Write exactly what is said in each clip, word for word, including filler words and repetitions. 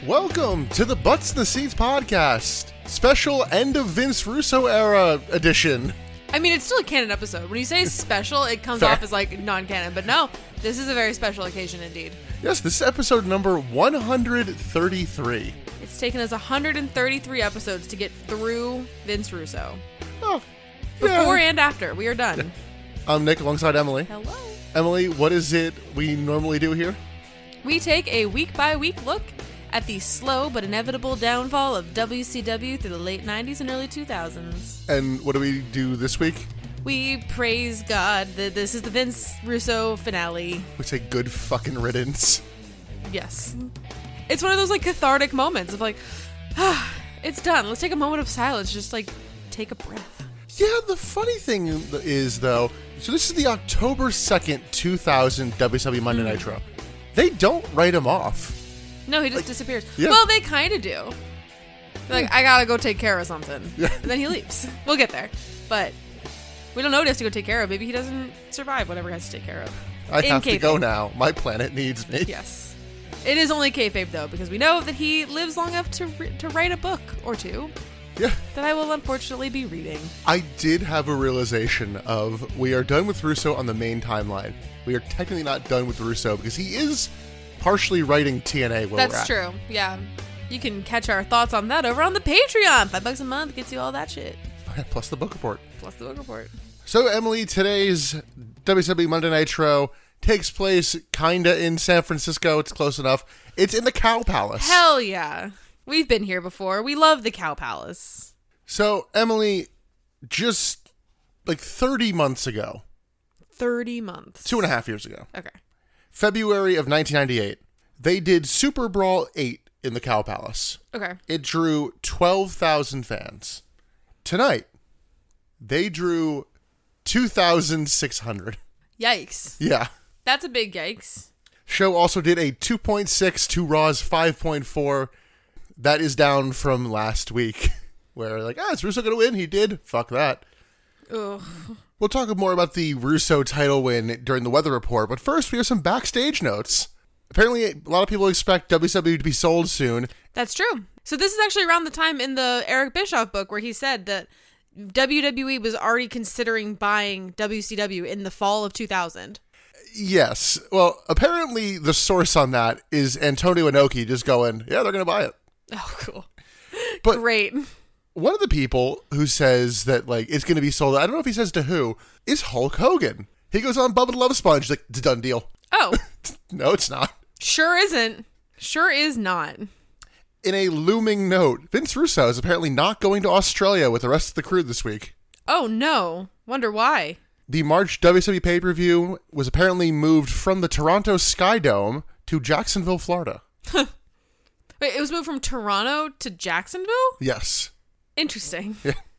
Welcome to the Butts in the Seats podcast, special end of Vince Russo era edition. I mean, it's still a canon episode. When you say special, it comes Fair. off as like non-canon, but no, this is a very special occasion indeed. Yes, this is episode number one hundred thirty-three. It's taken us one hundred thirty-three episodes to get through Vince Russo. Oh, yeah. Before and after, we are done. I'm Nick alongside Emily. Hello. Emily, what is it we normally do here? We take a week-by-week look at the slow but inevitable downfall of W C W through the late nineties and early two thousands. And what do we do this week? We praise God that this is the Vince Russo finale. We say good fucking riddance. Yes. It's one of those like cathartic moments of like, ah, it's done. Let's take a moment of silence. Just like take a breath. Yeah, the funny thing is, though, so this is the October second, two thousand W C W Monday Mm. Nitro. They don't write him off. No, he just Like, disappears. yeah. Well, they kind of do. They're like, I gotta go take care of something. Yeah. And then he leaves. We'll get there. But we don't know what he has to go take care of. Maybe he doesn't survive whatever he has to take care of. I In have to kayfabe. go now. My planet needs me. Yes. It is only kayfabe, though, because we know that he lives long enough to re- to write a book or two Yeah. that I will unfortunately be reading. I did have a realization of we are done with Russo on the main timeline. We are technically not done with Russo because he is partially writing T N A where That's we're at. true. Yeah. You can catch our thoughts on that over on the Patreon. Five bucks a month gets you all that shit. Plus the book report. Plus the book report. So, Emily, today's W C W Monday Nitro takes place kinda in San Francisco. It's close enough. It's in the Cow Palace. Hell yeah. We've been here before. We love the Cow Palace. So, Emily, just like thirty months ago, thirty months. two and a half years ago, Okay. February of nineteen ninety-eight, they did Super Brawl eight in the Cow Palace. Okay. It drew twelve thousand fans. Tonight, they drew two thousand six hundred. Yikes. Yeah. That's a big yikes. Show also did a two point six to Raw's five point four. That is down from last week, where like, ah, is Russo going to win? He did. Fuck that. Ugh. We'll talk more about the Russo title win during the weather report, but first we have some backstage notes. Apparently, a lot of people expect W C W to be sold soon. That's true. So this is actually around the time in the Eric Bischoff book where he said that W W E was already considering buying W C W in the fall of two thousand. Yes. Well, apparently the source on that is Antonio Inoki just going, yeah, they're going to buy it. Oh, cool. But Great. one of the people who says that like it's going to be sold, I don't know if he says to who, is Hulk Hogan. He goes on Bubba the Love Sponge, like, it's a done deal. Oh, No, it's not. sure isn't. Sure is not. In a looming note, Vince Russo is apparently not going to Australia with the rest of the crew this week. Oh, no. Wonder why. The March W C W pay-per-view was apparently moved from the Toronto Sky Dome to Jacksonville, Florida. Wait, it was moved from Toronto to Jacksonville? Yes. Interesting.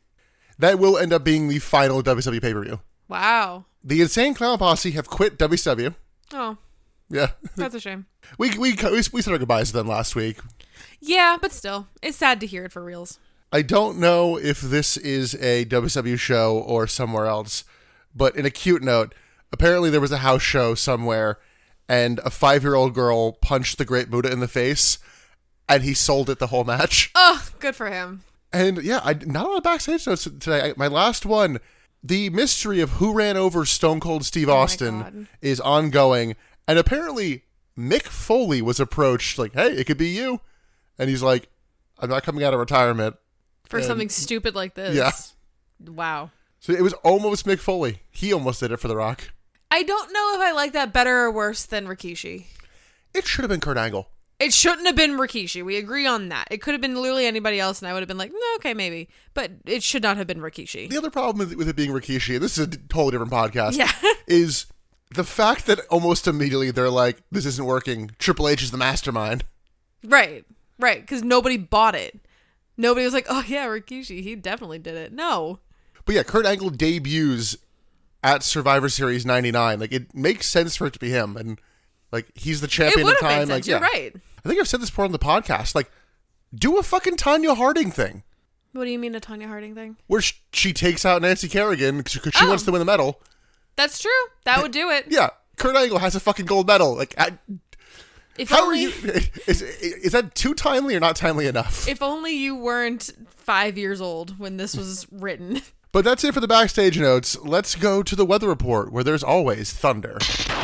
That will end up being the final W C W pay-per-view. Wow. The Insane Clown Posse have quit W C W. Oh, Yeah. that's a shame. We, we, we, we said our goodbyes to them last week. Yeah, but still, it's sad to hear it for reals. I don't know if this is a W C W show or somewhere else, but in a cute note, apparently there was a house show somewhere and a five-year-old girl punched the Great Buddha in the face and he sold it the whole match. Oh, good for him. And yeah, I not a lot of backstage notes today. I, my last one, the mystery of who ran over Stone Cold Steve Oh my Austin God. is ongoing. And apparently Mick Foley was approached like, hey, it could be you. And he's like, I'm not coming out of retirement. For And- something stupid like this. Yeah. Wow. So it was almost Mick Foley. He almost did it for The Rock. I don't know if I like that better or worse than Rikishi. It should have been Kurt Angle. It shouldn't have been Rikishi. We agree on that. It could have been literally anybody else, and I would have been like, no, okay, maybe. But it should not have been Rikishi. The other problem with, with it being Rikishi, and this is a totally different podcast, Yeah. is the fact that almost immediately they're like, this isn't working. Triple H is the mastermind. Right. Right. Because nobody bought it. Nobody was like, oh, yeah, Rikishi. He definitely did it. No. But yeah, Kurt Angle debuts at Survivor Series ninety-nine. Like, it makes sense for it to be him. And, like, he's the It champion would of have time. made sense. Like, You're yeah. right. I think I've said this before on the podcast. Like, do a fucking Tanya Harding thing. What do you mean a Tanya Harding thing? Where sh- she takes out Nancy Kerrigan because she Oh. wants to win the medal. That's true. That would do it. Yeah, Kurt Angle has a fucking gold medal. Like, I, If How only, are you? Is, is that too timely or not timely enough? If only you weren't five years old when this was written. But that's it for the backstage notes. Let's go to the weather report, where there's always thunder.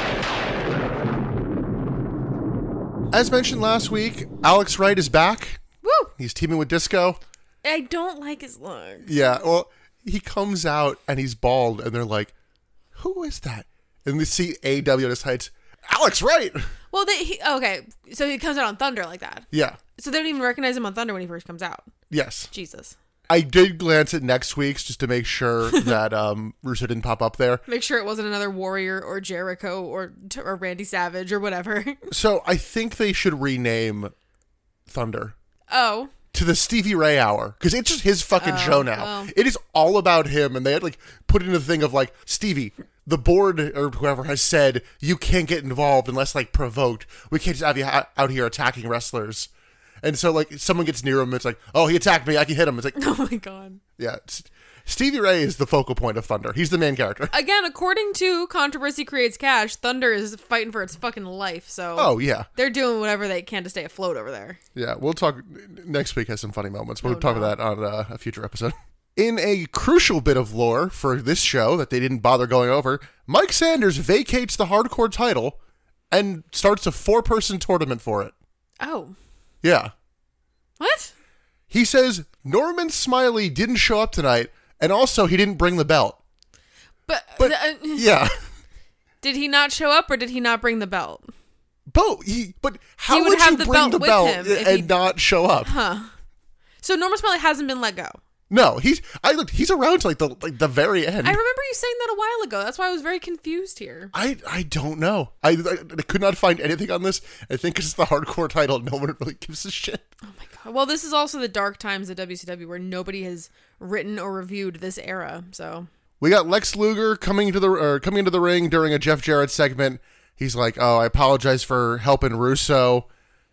As mentioned last week, Alex Wright is back. Woo! He's teaming with Disco. I don't like his look. Yeah, well, he comes out and he's bald, and they're like, who is that? And they see A E W decides, Alex Wright! Well, they, he, okay, so he comes out on Thunder like that. Yeah. So they don't even recognize him on Thunder when he first comes out. Yes. Jesus. I did glance at next week's just to make sure that um, Russo didn't pop up there. Make sure it wasn't another Warrior or Jericho or, or Randy Savage or whatever. So I think they should rename Thunder Oh. to the Stevie Ray Hour, because it's just his fucking Oh, show now. well. It is all about him, and they had like put in a thing of like, Stevie, the board or whoever has said you can't get involved unless like provoked. We can't just have you ha- out here attacking wrestlers. And so like someone gets near him, it's like, oh, he attacked me, I can hit him. It's like, Oh my God. yeah, it's, Stevie Ray is the focal point of Thunder. He's the main character. Again, according to Controversy Creates Cash, Thunder is fighting for its fucking life, so Oh yeah, they're doing whatever they can to stay afloat over there. yeah. We'll talk next week. Has some funny moments. We'll Oh, talk no. about that on uh, a future episode. In a crucial bit of lore for this show that they didn't bother going over, Mike Sanders vacates the hardcore title and starts a four-person tournament for it. Oh. Yeah. What? He says Norman Smiley didn't show up tonight, and also he didn't bring the belt. But, But uh, yeah, did he not show up or did he not bring the belt? both. He, but how He would would have you the bring belt the with belt him if and he- not show up? So Norman Smiley hasn't been let go. No, he's. I looked. He's around to like the like the very end. I remember you saying that a while ago. That's why I was very confused here. I, I don't know. I, I I could not find anything on this. I think it's the hardcore title. No one really gives a shit. Oh my God. Well, this is also the dark times of W C W where nobody has written or reviewed this era. So We got Lex Luger coming to the or coming into the ring during a Jeff Jarrett segment. He's like, "Oh, I apologize for helping Russo,"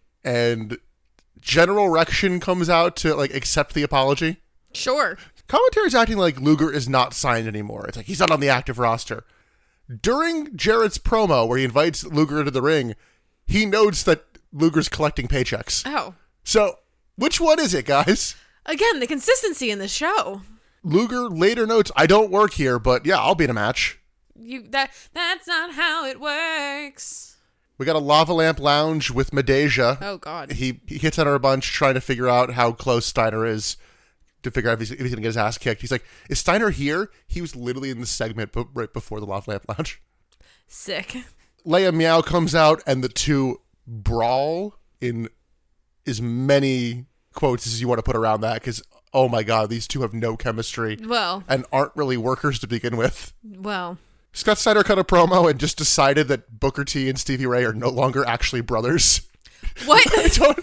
and General Rection comes out to like accept the apology. sure. Commentary's acting like Luger is not signed anymore. It's like he's not on the active roster. During Jarrett's promo, where he invites Luger into the ring, he notes that Luger's collecting paychecks. Oh. So, which one is it, guys? Again, the consistency in the show. Luger later notes, I don't work here, but yeah, I'll be in a match. You that that's not how it works. We got a Lava Lamp Lounge with Medeja. Oh God. He, he hits on her a bunch trying to figure out how close Steiner is to figure out if he's, if he's going to get his ass kicked. He's like, is Steiner here? He was literally in the segment but right before the Lava Lamp Lounge. Sick. Leia Meow comes out and the two brawl in as many quotes as you want to put around that because, oh my God, these two have no chemistry Well, and aren't really workers to begin with. well. Scott Steiner cut a promo and just decided that Booker T and Stevie Ray are no longer actually brothers. What? I don't,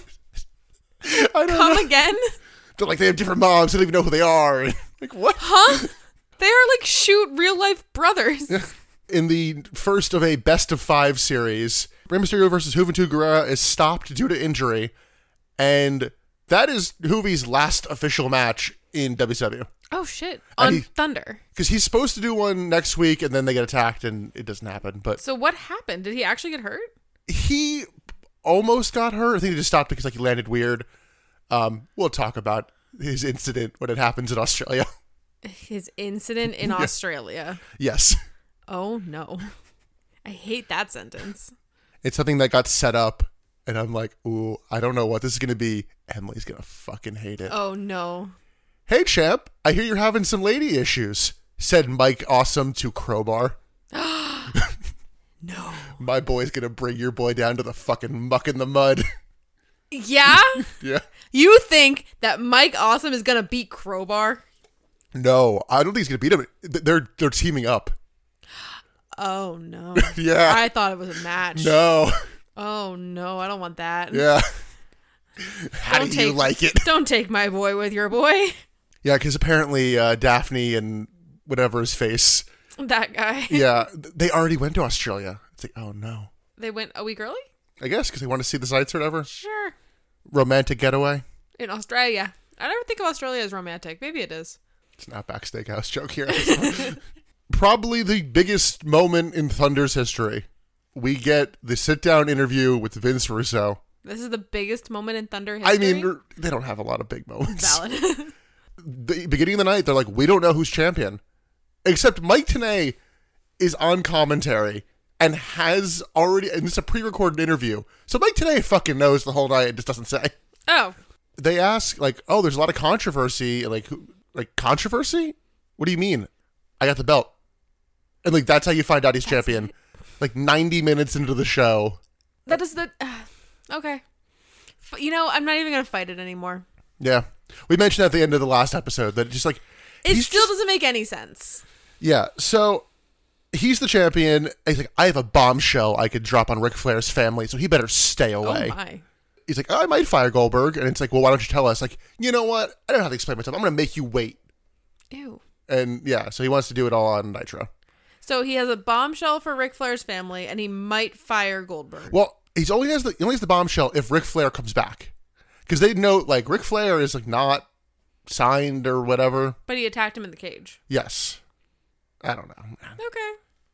I don't Come know. again? They're like, they have different moms. They don't even know who they are. Like, what? Huh? They are like shoot real life brothers. In the first of a best of five series, Rey Mysterio versus Juventud Guerrera is stopped due to injury, and that is Juvi's last official match in W C W. Oh shit. And On he- Thunder. Because he's supposed to do one next week, and then they get attacked, and it doesn't happen. But So what happened? Did he actually get hurt? he almost got hurt. I think he just stopped because like he landed weird. Um, we'll talk about his incident when it happens in Australia. His incident in Australia. Yes. Oh no. I hate that sentence. It's something that got set up, and I'm like, ooh, I don't know what this is going to be. Emily's going to fucking hate it. Oh no. Hey, champ, I hear you're having some lady issues, said Mike Awesome to Crowbar. No. My boy's going to bring your boy down to the fucking muck in the mud. Yeah? Yeah. You think that Mike Awesome is gonna beat Crowbar? No, I don't think he's going to beat him. They're, they're teaming up. Oh no. Yeah. I thought it was a match. No. Oh no, I don't want that. Yeah. How Don't do you take- like it? Don't take my boy with your boy. Yeah, because apparently uh, Daphne and whatever his face, That guy. yeah, th- they already went to Australia. It's like, oh no. They went a week early? I guess because they want to see the sights or whatever. Sure. Romantic getaway. In Australia. I never think of Australia as romantic. Maybe it is. It's not back steakhouse joke here. Probably the biggest moment in Thunder's history. we get the sit-down interview with Vince Russo. This is the biggest moment in Thunder history. I mean, they don't have a lot of big moments. Valid. The beginning of the night, they're like, we don't know who's champion. Except Mike Tenay is on commentary and has already, and it's a pre-recorded interview. So Mike Tenay fucking knows the whole night and just doesn't say. Oh. They ask, like, oh, there's a lot of controversy. Like, who, like controversy? What do you mean? I got the belt. And, like, that's how you find out he's that's champion. It. Like, ninety minutes into the show. That is the... Uh, okay. F- you know, I'm not even going to fight it anymore. Yeah. We mentioned at the end of the last episode that just, like... It still just, doesn't make any sense. Yeah. So, he's the champion. He's like, I have a bombshell I could drop on Ric Flair's family, so he better stay away. Oh, my. He's like, oh, I might fire Goldberg. And it's like, well, why don't you tell us? Like, you know what? I don't know how to explain myself. I'm going to make you wait. Ew. And, yeah, so he wants to do it all on Nitro. So he has a bombshell for Ric Flair's family, and he might fire Goldberg. Well, he's only has the he only has the bombshell if Ric Flair comes back, because they know like Ric Flair is like not signed or whatever. But he attacked him in the cage. Yes, I don't know. Okay,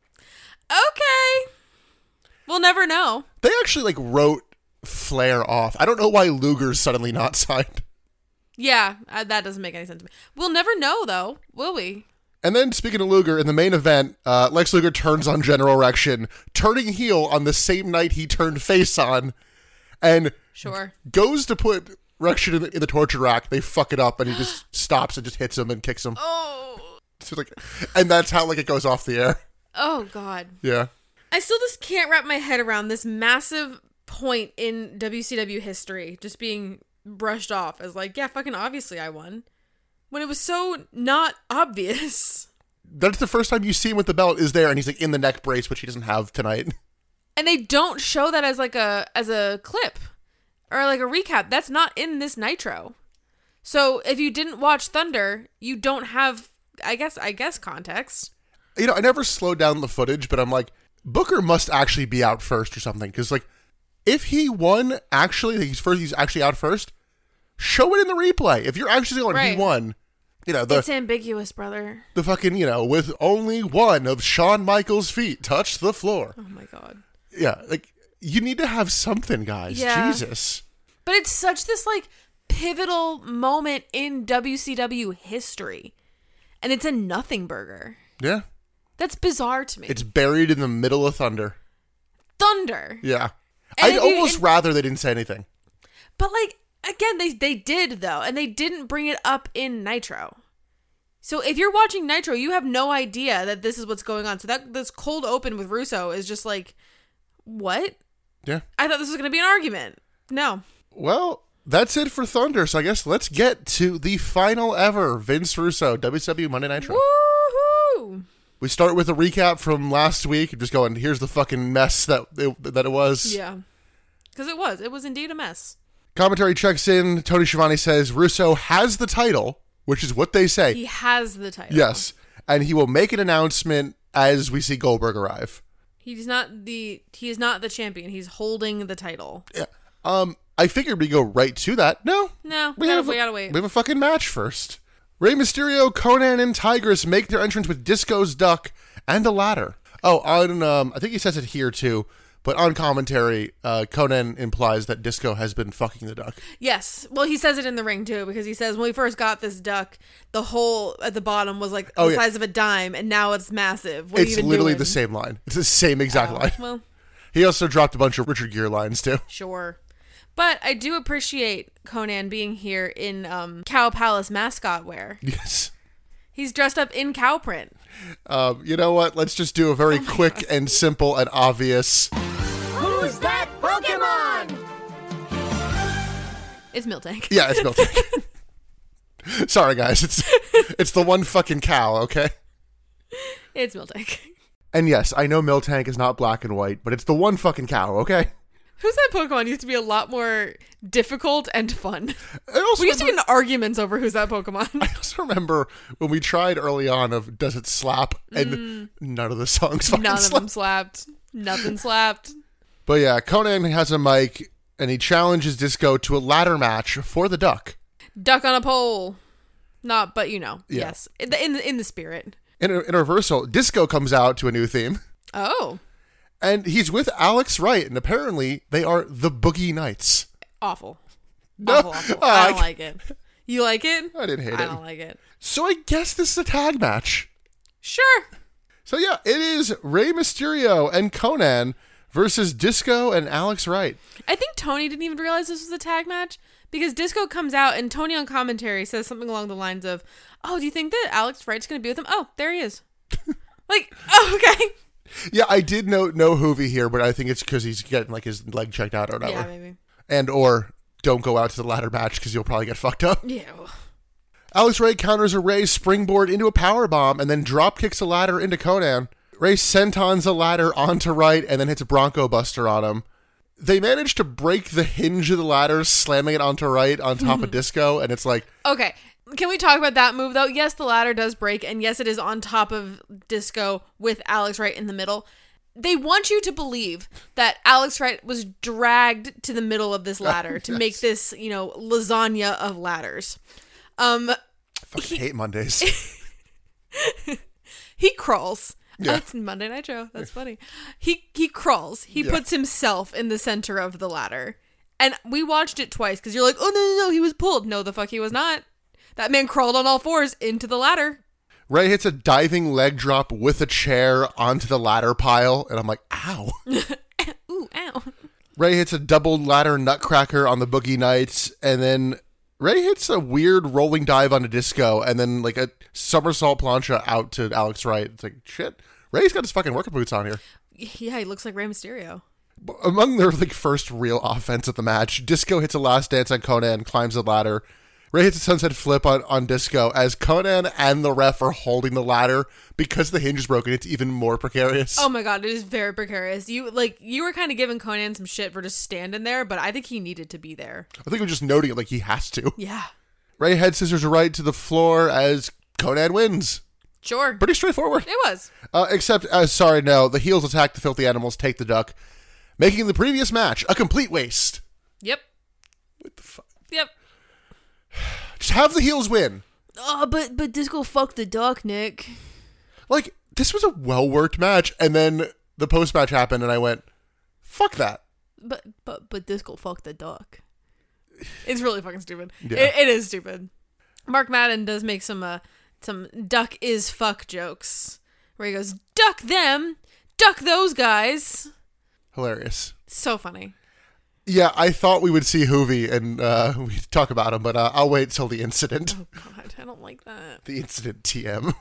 okay, we'll never know. They actually like wrote Flair off. I don't know why Luger's suddenly not signed. Yeah, uh, that doesn't make any sense to me. We'll never know though, will we? And then, speaking of Luger, in the main event, uh, Lex Luger turns on General Erection, turning heel on the same night he turned face on, and sure goes to put Erection in the, in the torture rack. They fuck it up, and he just stops and just hits him and kicks him. Oh, so like, and that's how like it goes off the air. Oh God. Yeah. I still just can't wrap my head around this massive point in W C W history just being brushed off as like, yeah, fucking obviously I won. When it was so not obvious. That's the first time you see him with the belt is there, and he's like in the neck brace, which he doesn't have tonight. And they don't show that as like a as a clip or like a recap. That's not in this Nitro. So if you didn't watch Thunder, you don't have, I guess, I guess context. You know, I never slowed down the footage, but I'm like, Booker must actually be out first or something, because like, if he won, actually, he's first, he's actually out first. Show it in the replay. If you're actually going, right. He won. You know, the, it's ambiguous, brother. The fucking, you know, with only one of Shawn Michaels' feet touch the floor. Oh my God. Yeah, like, you need to have something, guys. Yeah. Jesus. But it's such this, like, pivotal moment in W C W history. And it's a nothing burger. Yeah. That's bizarre to me. It's buried in the middle of Thunder. Thunder. Yeah. And I'd almost you, and, rather they didn't say anything. But, like, again, they they did, though, and they didn't bring it up in Nitro. So if you're watching Nitro, you have no idea that this is what's going on. So that this cold open with Russo is just like, what? Yeah. I thought this was going to be an argument. No. Well, that's it for Thunder. So I guess let's get to the final ever Vince Russo W C W Monday Nitro. Woohoo! We start with a recap from last week. Just going, here's the fucking mess that it, that it was. Yeah. Because it was. It was indeed a mess. Commentary checks in. Tony Schiavone says Russo has the title, which is what they say. He has the title. Yes. And he will make an announcement as we see Goldberg arrive. He's not the he is not the champion. He's holding the title. Yeah. Um, I figured we go right to that. No. No. We, we, gotta, have, we gotta wait. We have a fucking match first. Rey Mysterio, Conan, and Tigress make their entrance with Disco's duck and a ladder. Oh, on um, I think he says it here too. But on commentary, uh, Conan implies that Disco has been fucking the duck. Yes. Well, he says it in the ring, too, because he says when we first got this duck, the hole at the bottom was like oh, the yeah. size of a dime, and now it's massive. What it's are you even literally doing? the same line. It's the same exact oh, line. Well, he also dropped a bunch of Richard Gere lines, too. Sure. But I do appreciate Conan being here in um, Cow Palace mascot wear. Yes. He's dressed up in cow print. Um, you know what? Let's just do a very oh quick God. and simple and obvious... Who's that Pokemon? It's Miltank. Yeah, it's Miltank. Sorry, guys. It's it's the one fucking cow, okay? It's Miltank. And yes, I know Miltank is not black and white, but it's the one fucking cow, okay? Who's that Pokemon used to be a lot more difficult and fun. I also we used remember, to get in arguments over who's that Pokemon. I also remember when we tried early on of Does It Slap? And mm. none of the songs fucking None slapped. of them slapped. Nothing slapped. But yeah, Conan has a mic, and he challenges Disco to a ladder match for the duck. Duck on a pole. Not, but you know, yeah. yes. In the, in the, in the spirit. In a, in a reversal, Disco comes out to a new theme. Oh. And he's with Alex Wright, and apparently they are the Boogie Knights. Awful. No, Awful, awful. oh, I don't I- like it. You like it? I didn't hate I it. don't like it. So I guess this is a tag match. Sure. So yeah, it is Rey Mysterio and Conan versus Disco and Alex Wright. I think Tony didn't even realize this was a tag match because Disco comes out and Tony on commentary says something along the lines of, "Oh, do you think that Alex Wright's going to be with him? Oh, there he is." Like, oh, okay. Yeah, I did know no Hoovy here, but I think it's because he's getting like his leg checked out or whatever. Yeah, maybe. And or don't go out to the ladder match because you'll probably get fucked up. Yeah. Alex Wright counters a Ray springboard into a power bomb and then drop kicks a ladder into Conan. Ray sentons a ladder onto Wright and then hits a Bronco Buster on him. They manage to break the hinge of the ladder, slamming it onto Wright on top of Disco, and it's like... Okay. Can we talk about that move, though? Yes, the ladder does break, and yes, it is on top of Disco with Alex Wright in the middle. They want you to believe that Alex Wright was dragged to the middle of this ladder to Yes. make this, you know, lasagna of ladders. Um, I fucking hate Mondays. he crawls. Yeah. Oh, it's Monday Night Show. That's funny. He he crawls. He Yeah. puts himself in the center of the ladder. And we watched it twice because you're like, oh, no, no, no, he was pulled. No, the fuck he was not. That man crawled on all fours into the ladder. Ray hits a diving leg drop with a chair onto the ladder pile, and I'm like, ow. Ooh, ow. Ray hits a double ladder nutcracker on the Boogie Knights, and then Ray hits a weird rolling dive onto Disco, and then like a somersault plancha out to Alex Wright. It's like, shit, Ray's got his fucking working boots on here. Yeah, he looks like Rey Mysterio. Among their like first real offense of the match, Disco hits a last dance on Conan, climbs the ladder. Ray hits a sunset flip on, on Disco as Conan and the ref are holding the ladder because the hinge is broken. It's even more precarious. Oh my god, it is very precarious. You like you were kind of giving Conan some shit for just standing there, but I think he needed to be there. I think we're just noting it like he has to. Yeah, Ray head scissors right to the floor as Conan wins. sure. Pretty straightforward. It was. Uh, except, uh, sorry, no, the heels attack the filthy animals, take the duck, making the previous match a complete waste. Yep. What the fuck? Yep. Just have the heels win. Oh, but but Disco fucked the duck, Nick. Like, this was a well-worked match, and then the post-match happened, and I went, fuck that. But but but Disco fucked the duck. It's really fucking stupid. Yeah. It, it is stupid. Mark Madden does make some uh some duck is fuck jokes where he goes, duck them, duck those guys. Hilarious. So funny. Yeah, I thought we would see Hoovy and uh, we'd talk about him, but uh, I'll wait till the incident. Oh god, I don't like that. The incident T M.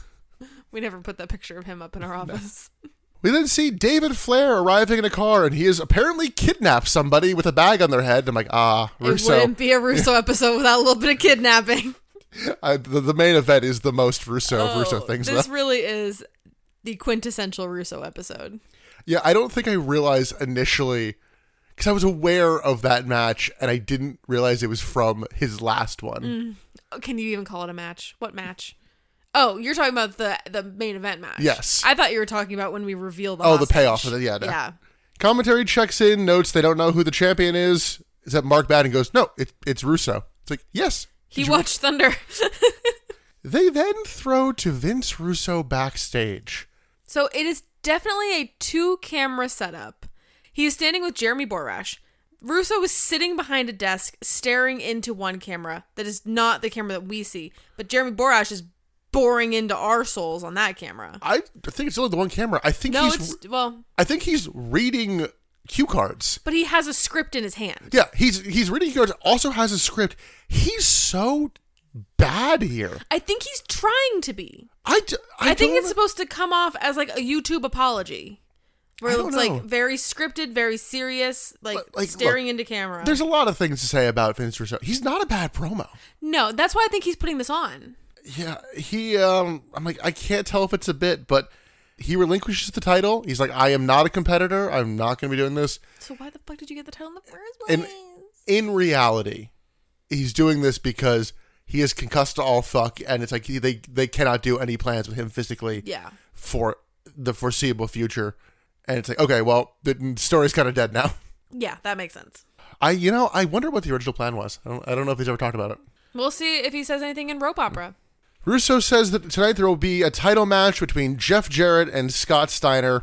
We never put that picture of him up in our office. We then see David Flair arriving in a car, and he has apparently kidnapped somebody with a bag on their head. I'm like, ah, It Russo. wouldn't be a Russo episode without a little bit of kidnapping. I, the, the main event is the most Russo of Russo Oh, things, This though. really is the quintessential Russo episode. Yeah, I don't think I realized initially, because I was aware of that match, and I didn't realize it was from his last one. Oh, can you even call it a match? What match? Oh, you're talking about the the main event match. Yes. I thought you were talking about when we reveal the Oh, the hostage. payoff of it, yeah, no. Yeah. Commentary checks in, notes they don't know who the champion is. Is that Mark Madden goes, no, it, it's Russo. It's like, yes. He Did you- watched Thunder. They then throw to Vince Russo backstage. So it is definitely a two camera setup. He is standing with Jeremy Borash. Russo is sitting behind a desk staring into one camera that is not the camera that we see, but Jeremy Borash is boring into our souls on that camera. I think it's only the one camera. I think No, he's it's well, I think he's reading cue cards. but he has a script in his hand. Yeah, he's he's reading cue cards, also has a script. He's so bad here. I think he's trying to be. I, d- I, I, think don't- it's supposed to come off as like a YouTube apology. Where I it's don't like know. very scripted, very serious, like, Like- like, staring look, into camera. There's a lot of things to say about Vince Russo. He's not a bad promo. No, that's why I think he's putting this on. Yeah, he um I'm like I can't tell if it's a bit, but he relinquishes the title. He's like, I am not a competitor. I'm not going to be doing this. So why the fuck did you get the title in the first place? And in reality, he's doing this because he is concussed to all fuck, and it's like he, they they cannot do any plans with him physically yeah. for the foreseeable future. And it's like, okay, well, the story's kind of dead now. Yeah, that makes sense. I you know I wonder what the original plan was. I don't I don't know if he's ever talked about it. We'll see if he says anything in rope opera. Russo says that tonight there will be a title match between Jeff Jarrett and Scott Steiner.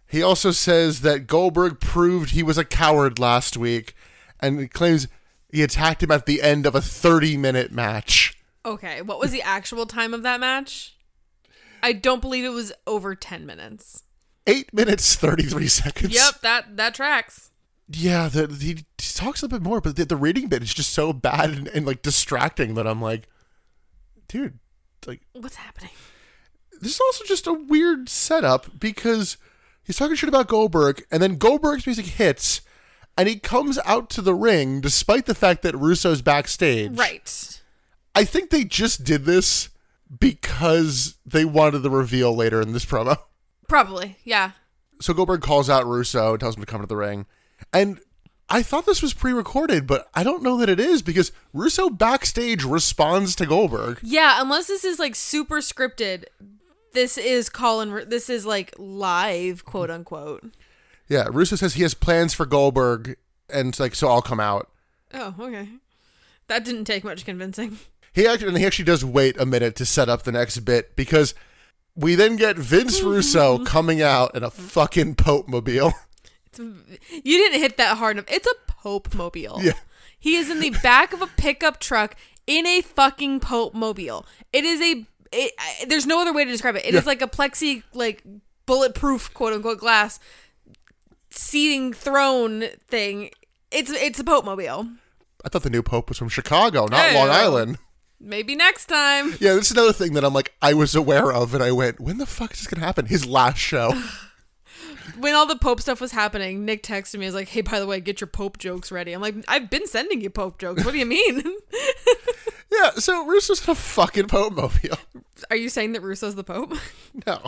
He also says that Goldberg proved he was a coward last week, and he claims he attacked him at the end of a thirty-minute match. Okay, what was the actual time of that match? I don't believe it was over ten minutes. Eight minutes, thirty-three seconds. Yep, that, that tracks. Yeah, the, he, he talks a little bit more, but the, the reading bit is just so bad and, and like distracting that I'm like, dude, like, what's happening? This is also just a weird setup because he's talking shit about Goldberg, and then Goldberg's music hits, and he comes out to the ring despite the fact that Russo's backstage. Right. I think they just did this because they wanted the reveal later in this promo. Probably, yeah. So Goldberg calls out Russo, tells him to come to the ring. And I thought this was pre-recorded, but I don't know that it is because Russo backstage responds to Goldberg. Yeah, unless this is like super scripted, this is Colin, this is like live, quote unquote. Yeah, Russo says he has plans for Goldberg, and it's like, so I'll come out. Oh, okay. That didn't take much convincing. He actually, and he actually does wait a minute to set up the next bit because we then get Vince Russo coming out in a fucking Pope mobile. It's, you didn't hit that hard enough. It's a Pope mobile. Yeah. He is in the back of a pickup truck in a fucking Pope mobile. It is a, it, I, there's no other way to describe it. It yeah. is like a plexi, like bulletproof, quote unquote, glass seating throne thing. It's, it's a Pope mobile. I thought the new Pope was from Chicago, not Hey, Long Island. Maybe next time. Yeah, this is another thing that I'm like, I was aware of, and I went, when the fuck is this going to happen? His last show. When all the Pope stuff was happening, Nick texted me. He was like, hey, by the way, get your Pope jokes ready. I'm like, I've been sending you Pope jokes. What do you mean? Yeah, so Russo's in a fucking Pope mobile. Are you saying that Russo's the Pope? No.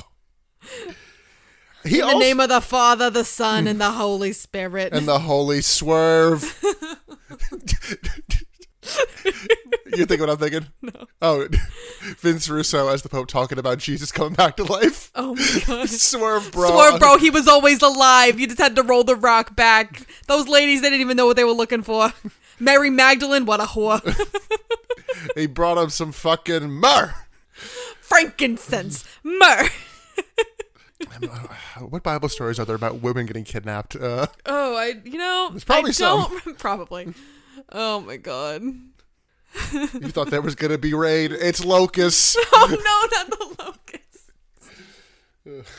He In also, the name of the Father, the Son, and the Holy Spirit. and the Holy Swerve. You think what I'm thinking? No. Oh, Vince Russo as the Pope talking about Jesus coming back to life. Oh my god. Swerve, bro. Swerve, bro, he was always alive. You just had to roll the rock back. Those ladies, they didn't even know what they were looking for. Mary Magdalene, what a whore. He brought him some fucking myrrh. Frankincense. Myrrh. What Bible stories are there about women getting kidnapped? Uh, Oh, I, you know, There's probably I some. don't, probably. Oh my god. you thought there was going to be rain. It's locusts. Oh no, not the locusts.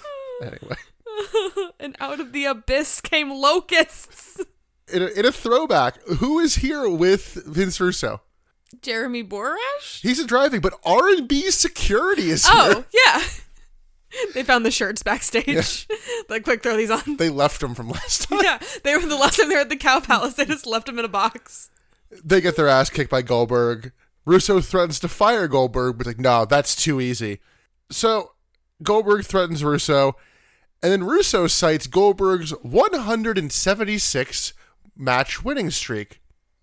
Anyway. And out of the abyss came locusts. In a, in a throwback, who is here with Vince Russo? Jeremy Borash? He's a driving, but R and B security is here. Oh, yeah. They found the shirts backstage. Yeah. Like, quick, throw these on. They left him from last time. Yeah, they were the last time they were at the Cow Palace. They just left him in a box. They get their ass kicked by Goldberg. Russo threatens to fire Goldberg, but like, no, that's too easy. So Goldberg threatens Russo, and then Russo cites Goldberg's one hundred seventy-six match winning streak.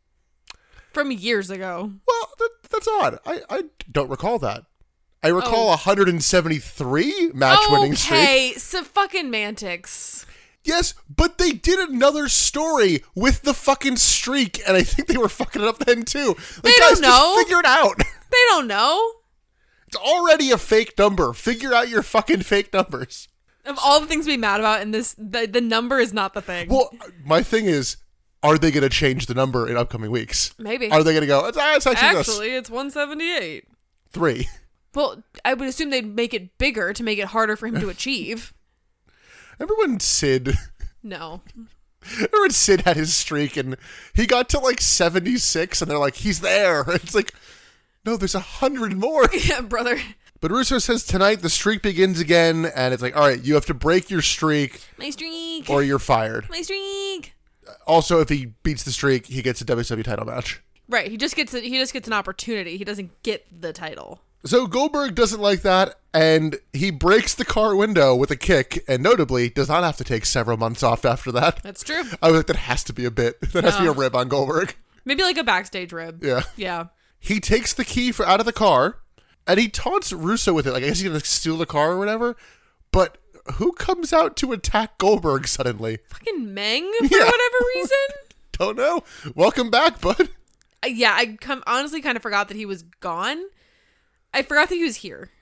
From years ago. Well, that, that's odd. I, I don't recall that. I recall Oh. a one hundred seventy-three match winning streak. Okay, so fucking Mantics. Yes, but they did another story with the fucking streak, and I think they were fucking it up then too. Like, They guys, don't know. just figure it out. They don't know. It's already a fake number. Figure out your fucking fake numbers. Of all the things to be mad about in this, the, the number is not the thing. Well, my thing is, are they going to change the number in upcoming weeks? Maybe. Are they going to go, it's, ah, it's actually, Actually, it's one seventy-eight. this. Three. Well, I would assume they'd make it bigger to make it harder for him to achieve. Remember when Sid... No. Remember when Sid had his streak and he got to like seventy-six and they're like, he's there. It's like, no, there's a hundred more. Yeah, brother. But Russo says tonight the streak begins again, and it's like, all right, you have to break your streak My streak. or you're fired. My streak. Also, if he beats the streak, he gets a W W E title match. Right. He just gets a, he just gets an opportunity. He doesn't get the title. So Goldberg doesn't like that, and he breaks the car window with a kick, and notably does not have to take several months off after that. That's true. I was like, that has to be a bit. That has to be a rib on Goldberg. Maybe like a backstage rib. Yeah. Yeah. He takes the key for out of the car, and he taunts Russo with it. Like, I guess he's going to steal the car or whatever. But who comes out to attack Goldberg suddenly? Fucking Meng for Yeah. whatever reason. Don't know. Welcome back, bud. Uh, yeah, I com- honestly kind of forgot that he was gone. I forgot that he was here.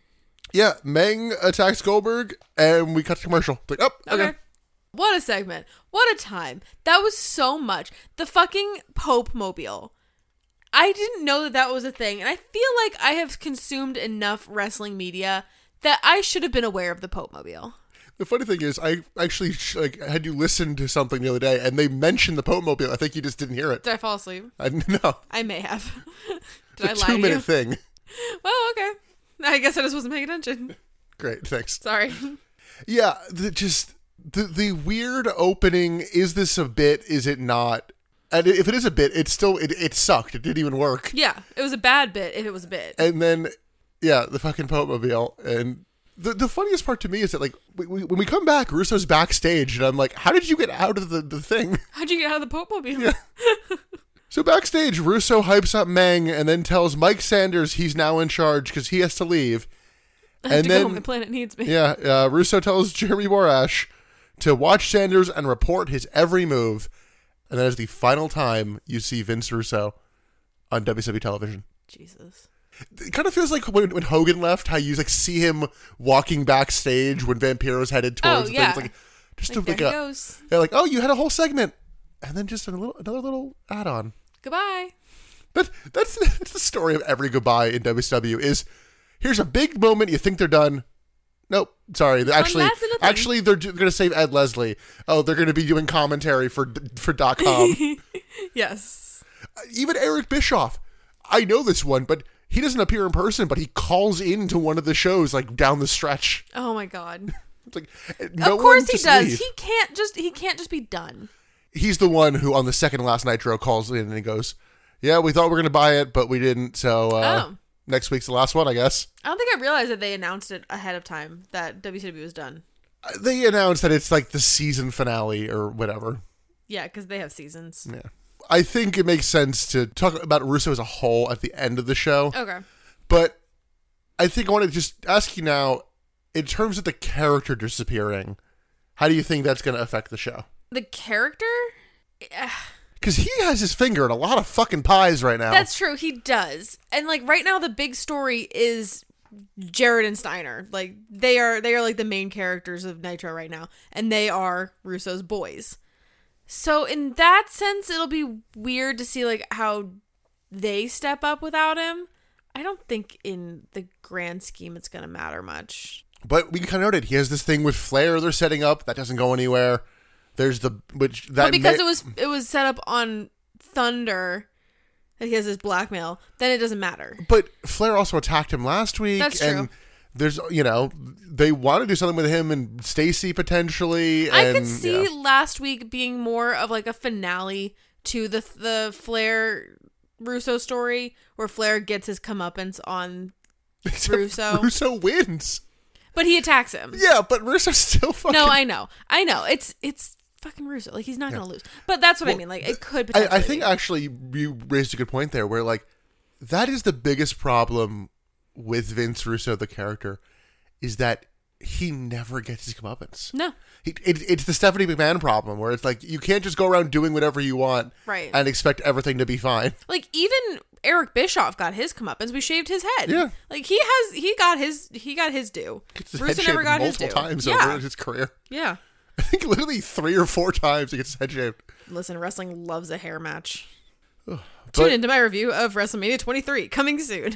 Yeah, Meng attacks Goldberg, and we cut to commercial. It's like, oh, okay. Okay. What a segment. What a time. That was so much. The fucking Pope Mobile. I didn't know that that was a thing, and I feel like I have consumed enough wrestling media that I should have been aware of the Pope Mobile. The funny thing is, I actually like had you listen to something the other day, and they mentioned the Pope Mobile. I think you just didn't hear it. Did I fall asleep? I no. I may have. Did It's I a lie to two-minute you? thing. Well, okay. I guess I just wasn't paying attention. Great, thanks. Sorry. Yeah, the, just the the weird opening. Is this a bit? Is it not? And if it is a bit, it's still it, it sucked. It didn't even work. Yeah, it was a bad bit if it was a bit. And then, yeah, the fucking Pope Mobile. And the the funniest part to me is that like we, we, when we come back, Russo's backstage, and I'm like, how did you get out of the, the thing? How'd you get out of the Pope Mobile? Yeah. So backstage, Russo hypes up Meng and then tells Mike Sanders he's now in charge because he has to leave. I have And to then, go home. The planet needs me. yeah, uh, Russo tells Jeremy Borash to watch Sanders and report his every move. And that is the final time you see Vince Russo on W W E television. Jesus. It kind of feels like when, when Hogan left, how you like see him walking backstage when Vampiro's headed towards Oh, the yeah. things. Like, just Like, to, like there he a, goes. they're like, oh, you had a whole segment. And then just a little, another little add-on. Goodbye. That, that's, that's the story of every goodbye in W C W is here's a big moment. You think they're done. Nope. Sorry. They're Actually, that's another thing. actually, they're going to save Ed Leslie. Oh, they're going to be doing commentary for for dot com. Yes. Even Eric Bischoff. I know this one, but he doesn't appear in person, but he calls into one of the shows like down the stretch. Oh my God. It's like no of course one he just does. leave. He can't just he can't just be done. He's the one who on the second last Nitro calls in and he goes, yeah, we thought we were going to buy it, but we didn't. So uh, Oh. next week's the last one, I guess. I don't think I realized that they announced it ahead of time that W C W was done. Uh, They announced that it's like the season finale or whatever. Yeah, because they have seasons. Yeah. I think it makes sense to talk about Russo as a whole at the end of the show. Okay. But I think I want to just ask you now, in terms of the character disappearing, how do you think that's going to affect the show? The character? Eh, Because he has his finger in a lot of fucking pies right now. That's true. He does. And like right now, the big story is Jared and Steiner. Like they are, they are like the main characters of Nitro right now, and they are Russo's boys. So in that sense, it'll be weird to see like how they step up without him. I don't think in the grand scheme it's gonna matter much. But we kind of noted he has this thing with Flair they're setting up that doesn't go anywhere. There's the which that But because may- it was it was set up on Thunder that he has this blackmail, then it doesn't matter. But Flair also attacked him last week. That's and true. There's, you know, they want to do something with him and Stacy potentially. I and, could see yeah. last week being more of like a finale to the the Flair Russo story, where Flair gets his comeuppance on Except Russo. Russo wins. But he attacks him. Yeah, but Russo's still fucking. No, I know, I know. It's it's fucking Russo. Like he's not gonna lose. But that's what I Well, mean. Like it could. I, Potentially I think be. actually you raised a good point there, where like that is the biggest problem with Vince Russo, the character, is that he never gets his comeuppance. no. He, it, it's the Stephanie McMahon problem, where it's like you can't just go around doing whatever you want, Right. and expect everything to be fine. Like even Eric Bischoff got his comeuppance. We shaved his head. Yeah. Like he has. He got his. He got his due. Gets his Russo head never shaved got his due. multiple times yeah. over his career. Yeah. I think literally three or four times he gets his head shaved. Listen, wrestling loves a hair match. But Tune into my review of WrestleMania twenty-three coming soon.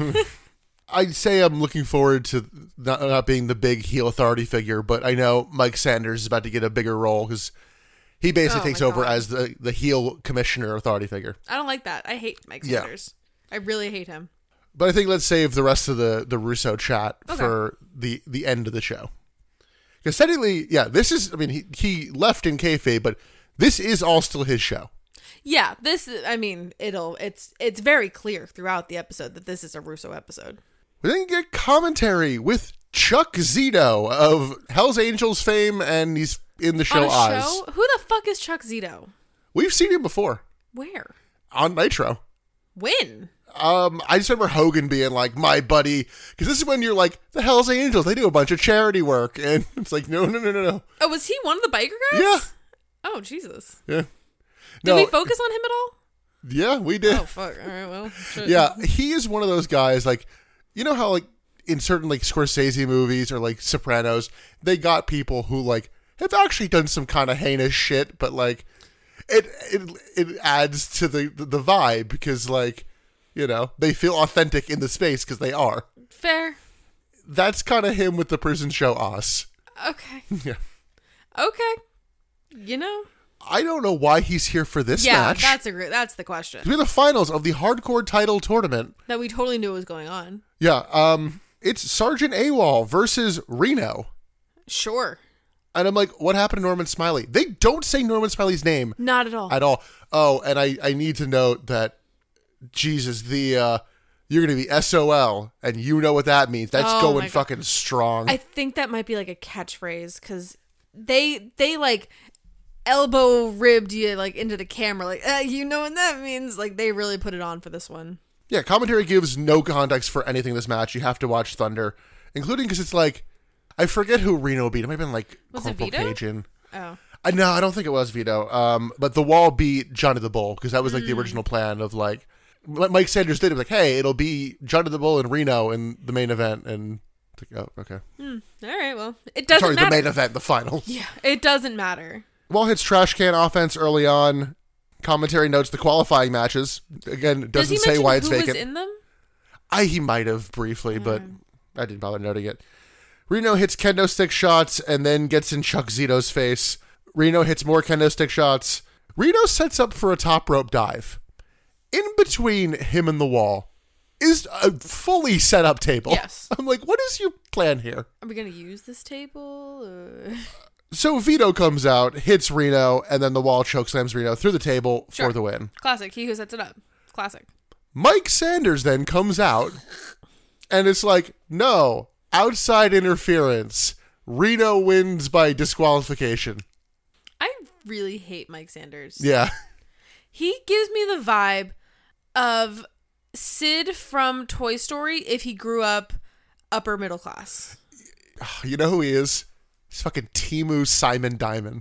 I'd say I'm looking forward to not, not being the big heel authority figure, but I know Mike Sanders is about to get a bigger role because he basically Oh takes my over God. as the, the heel commissioner authority figure. I don't like that. I hate Mike Yeah. Sanders. I really hate him. But I think let's save the rest of the, the Russo chat Okay. for the, the end of the show. Because technically, yeah, this is, I mean, he, he left in kayfabe, but this is all still his show. Yeah, this. I mean, it'll. It's it's very clear throughout the episode that this is a Russo episode. We then get commentary with Chuck Zito of Hell's Angels fame, and he's in the show On a Oz. show, who the fuck is Chuck Zito? We've seen him before Where? on Nitro. When? Um, I just remember Hogan being like, my buddy, because this is when you're like, the Hell's Angels, they do a bunch of charity work, and it's like, no, no, no, no, no. Oh, was he one of the biker guys? Yeah. Oh Jesus. Yeah. Did No, we focus on him at all? yeah, we did. Oh fuck. All right. Well. Shit. Yeah, he is one of those guys, like, you know how, like, in certain like Scorsese movies or like Sopranos, they got people who like have actually done some kind of heinous shit, but like it it it adds to the the vibe because like, you know, they feel authentic in the space because they are. Fair. That's kind of him with the prison show Us. Okay. Yeah. Okay. You know. I don't know why he's here for this Yeah, match. that's a great. That's the question We're the finals of the hardcore title tournament. that we totally knew was going on. Yeah, um, it's Sergeant AWOL versus Reno. Sure. And I'm like, what happened to Norman Smiley? They don't say Norman Smiley's name Not at all. at all. Oh, and I, I need to note that, Jesus, the uh, you're going to be S O L, and you know what that means. That's Oh my going God. fucking strong. I think that might be like a catchphrase because they they like elbow ribbed you like into the camera, like uh, you know what that means. Like they really put it on for this one. Yeah, commentary gives no context for anything in this match. You have to watch Thunder, including because it's like, I forget who Reno beat. It might have been like Was it Corporal Vito? Cajun. Oh, I no, I don't think it was Vito. Um, but the Wall beat Johnny the Bull because that was like the original plan of like what Mike Sanders did. It was like, hey, it'll be Johnny the Bull and Reno in the main event, and it's like, oh, okay. all right. Well, it doesn't Sorry, matter. the main event, the final. Yeah, it doesn't matter. Wall hits trash can offense early on. Commentary notes the qualifying matches. Again, it Does he doesn't say mention why it's who vacant. was in them? I he might have briefly, but I didn't bother noting it. Reno hits kendo stick shots and then gets in Chuck Zito's face. Reno hits more kendo stick shots. Reno sets up for a top rope dive. In between him and the Wall is a fully set up table. Yes. I'm like, what is your plan here? Are we gonna use this table? Or... So Vito comes out, hits Reno, and then the Wall chokeslams Reno through the table Sure. for the win. Classic. He who sets it up. Classic. Mike Sanders then comes out, and it's like, no, outside interference. Reno wins by disqualification. I really hate Mike Sanders. Yeah. He gives me the vibe of Sid from Toy Story if he grew up upper middle class. You know who he is? He's fucking Timu Simon Diamond.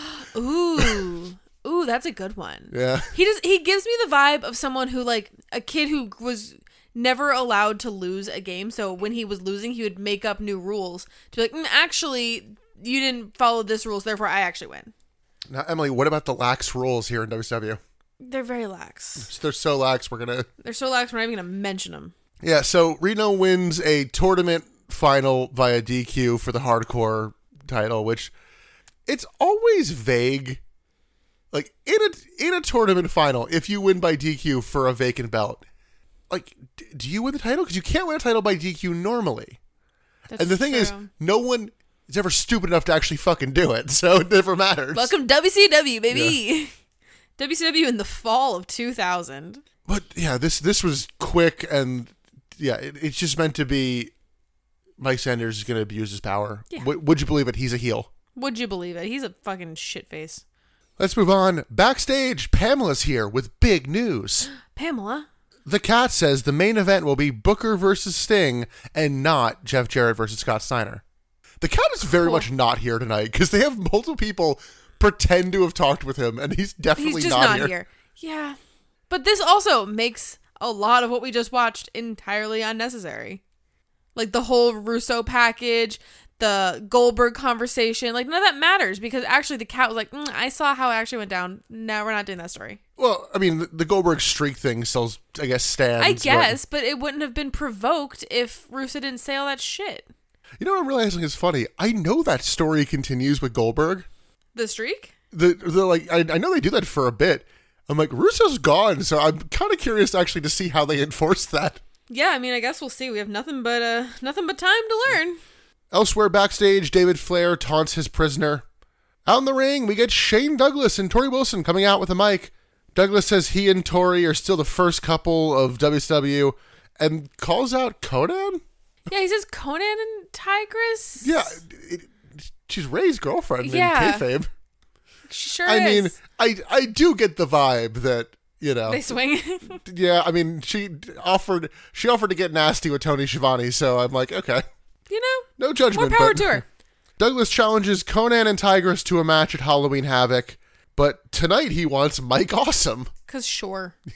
Ooh. Ooh, that's a good one. Yeah. He does he gives me the vibe of someone who like a kid who was never allowed to lose a game, so when he was losing he would make up new rules to be like, mm, actually you didn't follow this rules, therefore I actually win. Now, Emily, what about the lax rules here in W C W? They're very lax. They're so lax, we're going to... They're so lax we're not even gonna mention them. Yeah, so Reno wins a tournament final via D Q for the hardcore title, which it's always vague. Like, in a in a tournament final, if you win by D Q for a vacant belt, like, d- do you win the title? Because you can't win a title by D Q normally. That's And the thing is, true. no one is ever stupid enough to actually fucking do it, so it never matters. Welcome W C W, baby. W C W in the fall of two thousand. But yeah, this this was quick, and yeah, it, it's just meant to be Mike Sanders is going to abuse his power. Yeah. W- would you believe it? He's a heel. Would you believe it? He's a fucking shitface. Let's move on. Backstage, Pamela's here with big news. Pamela? The Cat says the main event will be Booker versus Sting and not Jeff Jarrett versus Scott Steiner. The Cat is very Cool. much not here tonight because they have multiple people pretend to have talked with him, and he's definitely He's just not, not, here. here. Yeah. But this also makes a lot of what we just watched entirely unnecessary. Like the whole Russo package, the Goldberg conversation, like none of that matters because actually the Cat was like, mm, I saw how it actually went down. No, we're not doing that story. Well, I mean, the, the Goldberg streak thing still, I guess, stands. I but- guess, but it wouldn't have been provoked if Russo didn't say all that shit. You know what I'm realizing is funny? I know that story continues with Goldberg. The streak? The, the like, I, I know they do that for a bit. I'm like, Russo's gone, so I'm kind of curious actually to see how they enforce that. Yeah, I mean, I guess we'll see. We have nothing but uh, nothing but time to learn. Elsewhere backstage, David Flair taunts his prisoner. Out in the ring, we get Shane Douglas and Tori Wilson coming out with a mic. Douglas says he and Tori are still the first couple of W C W and calls out Conan? Yeah, he says Conan and Tigress. Yeah, it, she's Ray's girlfriend Yeah. in kayfabe. She sure I is. mean, I I do get the vibe that, you know. They swing. Yeah, I mean, she offered she offered to get nasty with Tony Schiavone, so I'm like, okay. You know, No judgment. more power but to her. Douglas challenges Conan and Tigress to a match at Halloween Havoc, but tonight he wants Mike Awesome. Because sure.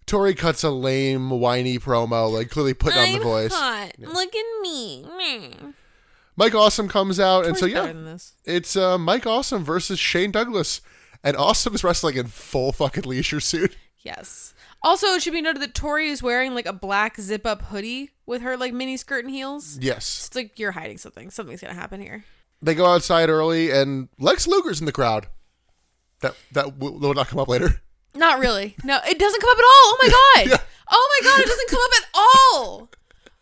Tori cuts a lame, whiny promo, like clearly putting on the voice. Hot. Yeah. Look at me. Mike Awesome comes out, Tori's and so yeah, better than this. it's uh, Mike Awesome versus Shane Douglas, and Awesome is wrestling in full fucking leisure suit. Yes. Also, it should be noted that Tori is wearing like a black zip-up hoodie with her like mini skirt and heels. Yes. It's like you're hiding something. Something's gonna happen here. They go outside early, and Lex Luger's in the crowd. That that will, will not come up later. Not really. No, it doesn't come up at all. Oh my god. Yeah. Oh my god, it doesn't come up at all.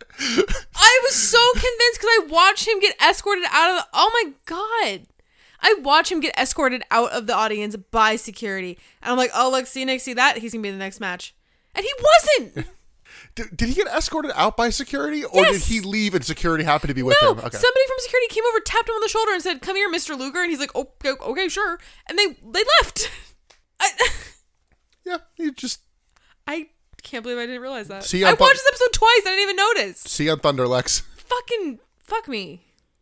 I was so convinced because I watched him get escorted out of the... Oh my god. I watched him get escorted out of the audience by security. And I'm like, oh, look, see Nick, see that? He's going to be in the next match. And he wasn't. Did, did he get escorted out by security? Or Yes. did he leave and security happened to be with No, him? Okay. somebody from security came over, tapped him on the shoulder and said, come here, Mister Luger. And he's like, oh, okay, okay, sure. And they, they left. I, Yeah, he just... I can't believe I didn't realize that. See, I I'm watched fu- this episode twice. I didn't even notice. See you on Thunder, Lex. Fucking, fuck me.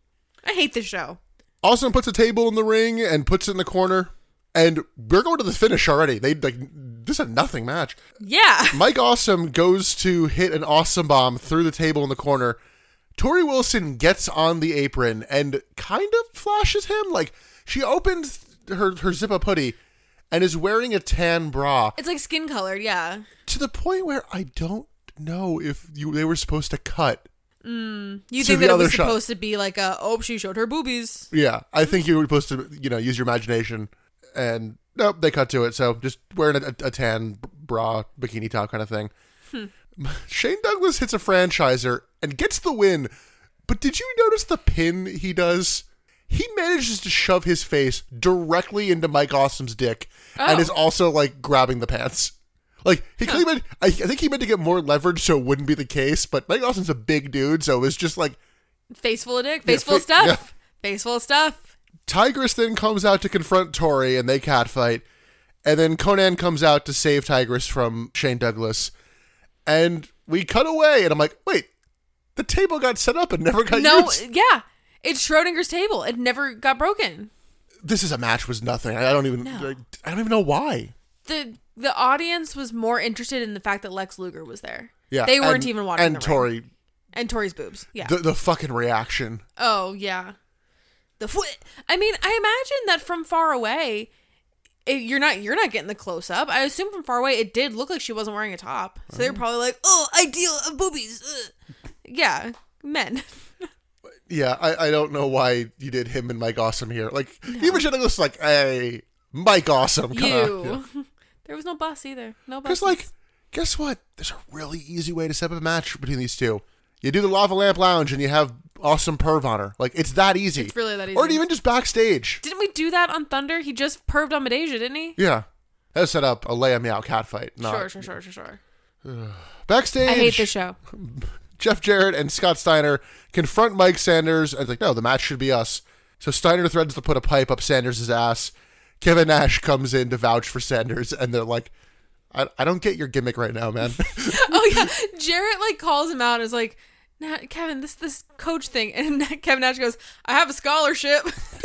I hate this show. Awesome puts a table in the ring and puts it in the corner. And we're going to the finish already. They like this is a nothing match. Yeah. Mike Awesome goes to hit an awesome bomb through the table in the corner. Tori Wilson gets on the apron and kind of flashes him. Like she opened her, her zip-up hoodie and is wearing a tan bra. It's like skin colored, yeah. To the point where I don't know if you they were supposed to cut. Mm, you to think the that it other was shot. supposed to be like a, oh, she showed her boobies. Yeah, I think you were supposed to, you know, use your imagination. And nope, they cut to it. So just wearing a, a tan bra, bikini top kind of thing. Hmm. Shane Douglas hits a franchiser and gets the win. But did you notice the pin he does? He manages to shove his face directly into Mike Awesome's dick Oh. and is also like grabbing the pants. Like he clearly meant, I, I think he meant to get more leverage so it wouldn't be the case. But Mike Awesome's a big dude, so it was just like Face full of dick, face Yeah, full of fa- stuff. yeah. Face full of stuff. Tigress then comes out to confront Tori and they catfight. And then Conan comes out to save Tigress from Shane Douglas. And we cut away and I'm like, wait, the table got set up and never got No, used. yeah. It's Schrodinger's table. It never got broken. This is a match was nothing. I don't even No. I don't even know why. The the audience was more interested in the fact that Lex Luger was there. Yeah. They weren't and- even watching And the Tori, ring. And Tori's boobs. Yeah. the, the fucking reaction. Oh, yeah. The foot. I mean, I imagine that from far away, it, you're not you're not getting the close up. I assume from far away, it did look like she wasn't wearing a top. So they were probably like, "Oh, ideal of boobies." Ugh. Yeah, men. Yeah, I, I don't know why you did him and Mike Awesome here. Like, even Shane Douglas was like, hey, Mike Awesome, come on. You. There was no bus either. No bus. Because, like, guess what? There's a really easy way to set up a match between these two. You do the Lava Lamp Lounge and you have Awesome perv on her. Like, it's that easy. It's really that easy. Or even just backstage. Didn't we do that on Thunder? He just perved on Medeja, didn't he? Yeah. That was set up a lay me out cat fight. Not. Sure, sure, sure, sure, sure. Backstage. I hate this show. Jeff Jarrett and Scott Steiner confront Mike Sanders. And it's like, no, the match should be us. So Steiner threatens to put a pipe up Sanders' ass. Kevin Nash comes in to vouch for Sanders. And they're like, I, I don't get your gimmick right now, man. Oh yeah, Jarrett like calls him out and is like, "Nah, Kevin, this this coach thing," and Kevin Nash goes, "I have a scholarship."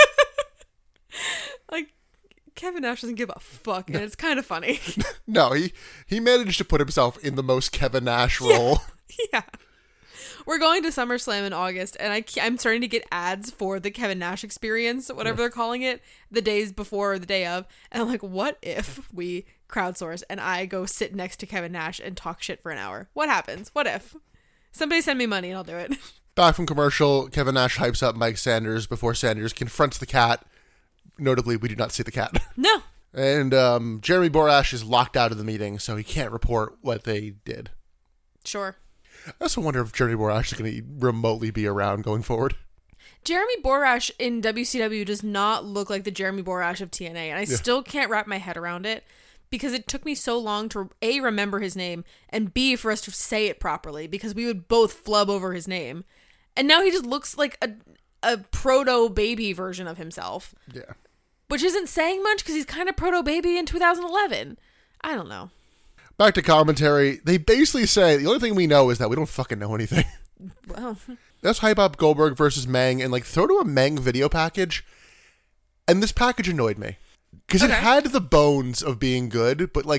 Like Kevin Nash doesn't give a fuck, and it's kind of funny. No, he, he managed to put himself in the most Kevin Nash role. Yeah. We're going to SummerSlam in August, and I, I'm starting to get ads for the Kevin Nash experience, whatever they're calling it, the days before or the day of. And I'm like, what if we crowdsource and I go sit next to Kevin Nash and talk shit for an hour? What happens? What if? Somebody send me money and I'll do it. Back from commercial, Kevin Nash hypes up Mike Sanders before Sanders confronts the cat. Notably, we do not see the cat. No. And um, Jeremy Borash is locked out of the meeting, so he can't report what they did. Sure. I also wonder if Jeremy Borash is going to remotely be around going forward. Jeremy Borash in W C W does not look like the Jeremy Borash of T N A, and I Yeah. still can't wrap my head around it because it took me so long to A, remember his name, and B, for us to say it properly because we would both flub over his name. And now he just looks like a a proto-baby version of himself, Yeah. which isn't saying much because he's kind of proto-baby in two thousand eleven. I don't know. Back to commentary. They basically say, the only thing we know is that we don't fucking know anything. Well, Let's hype up Goldberg versus Meng and like throw to a Meng video package. And this package annoyed me. Because it Okay. had the bones of being good, but like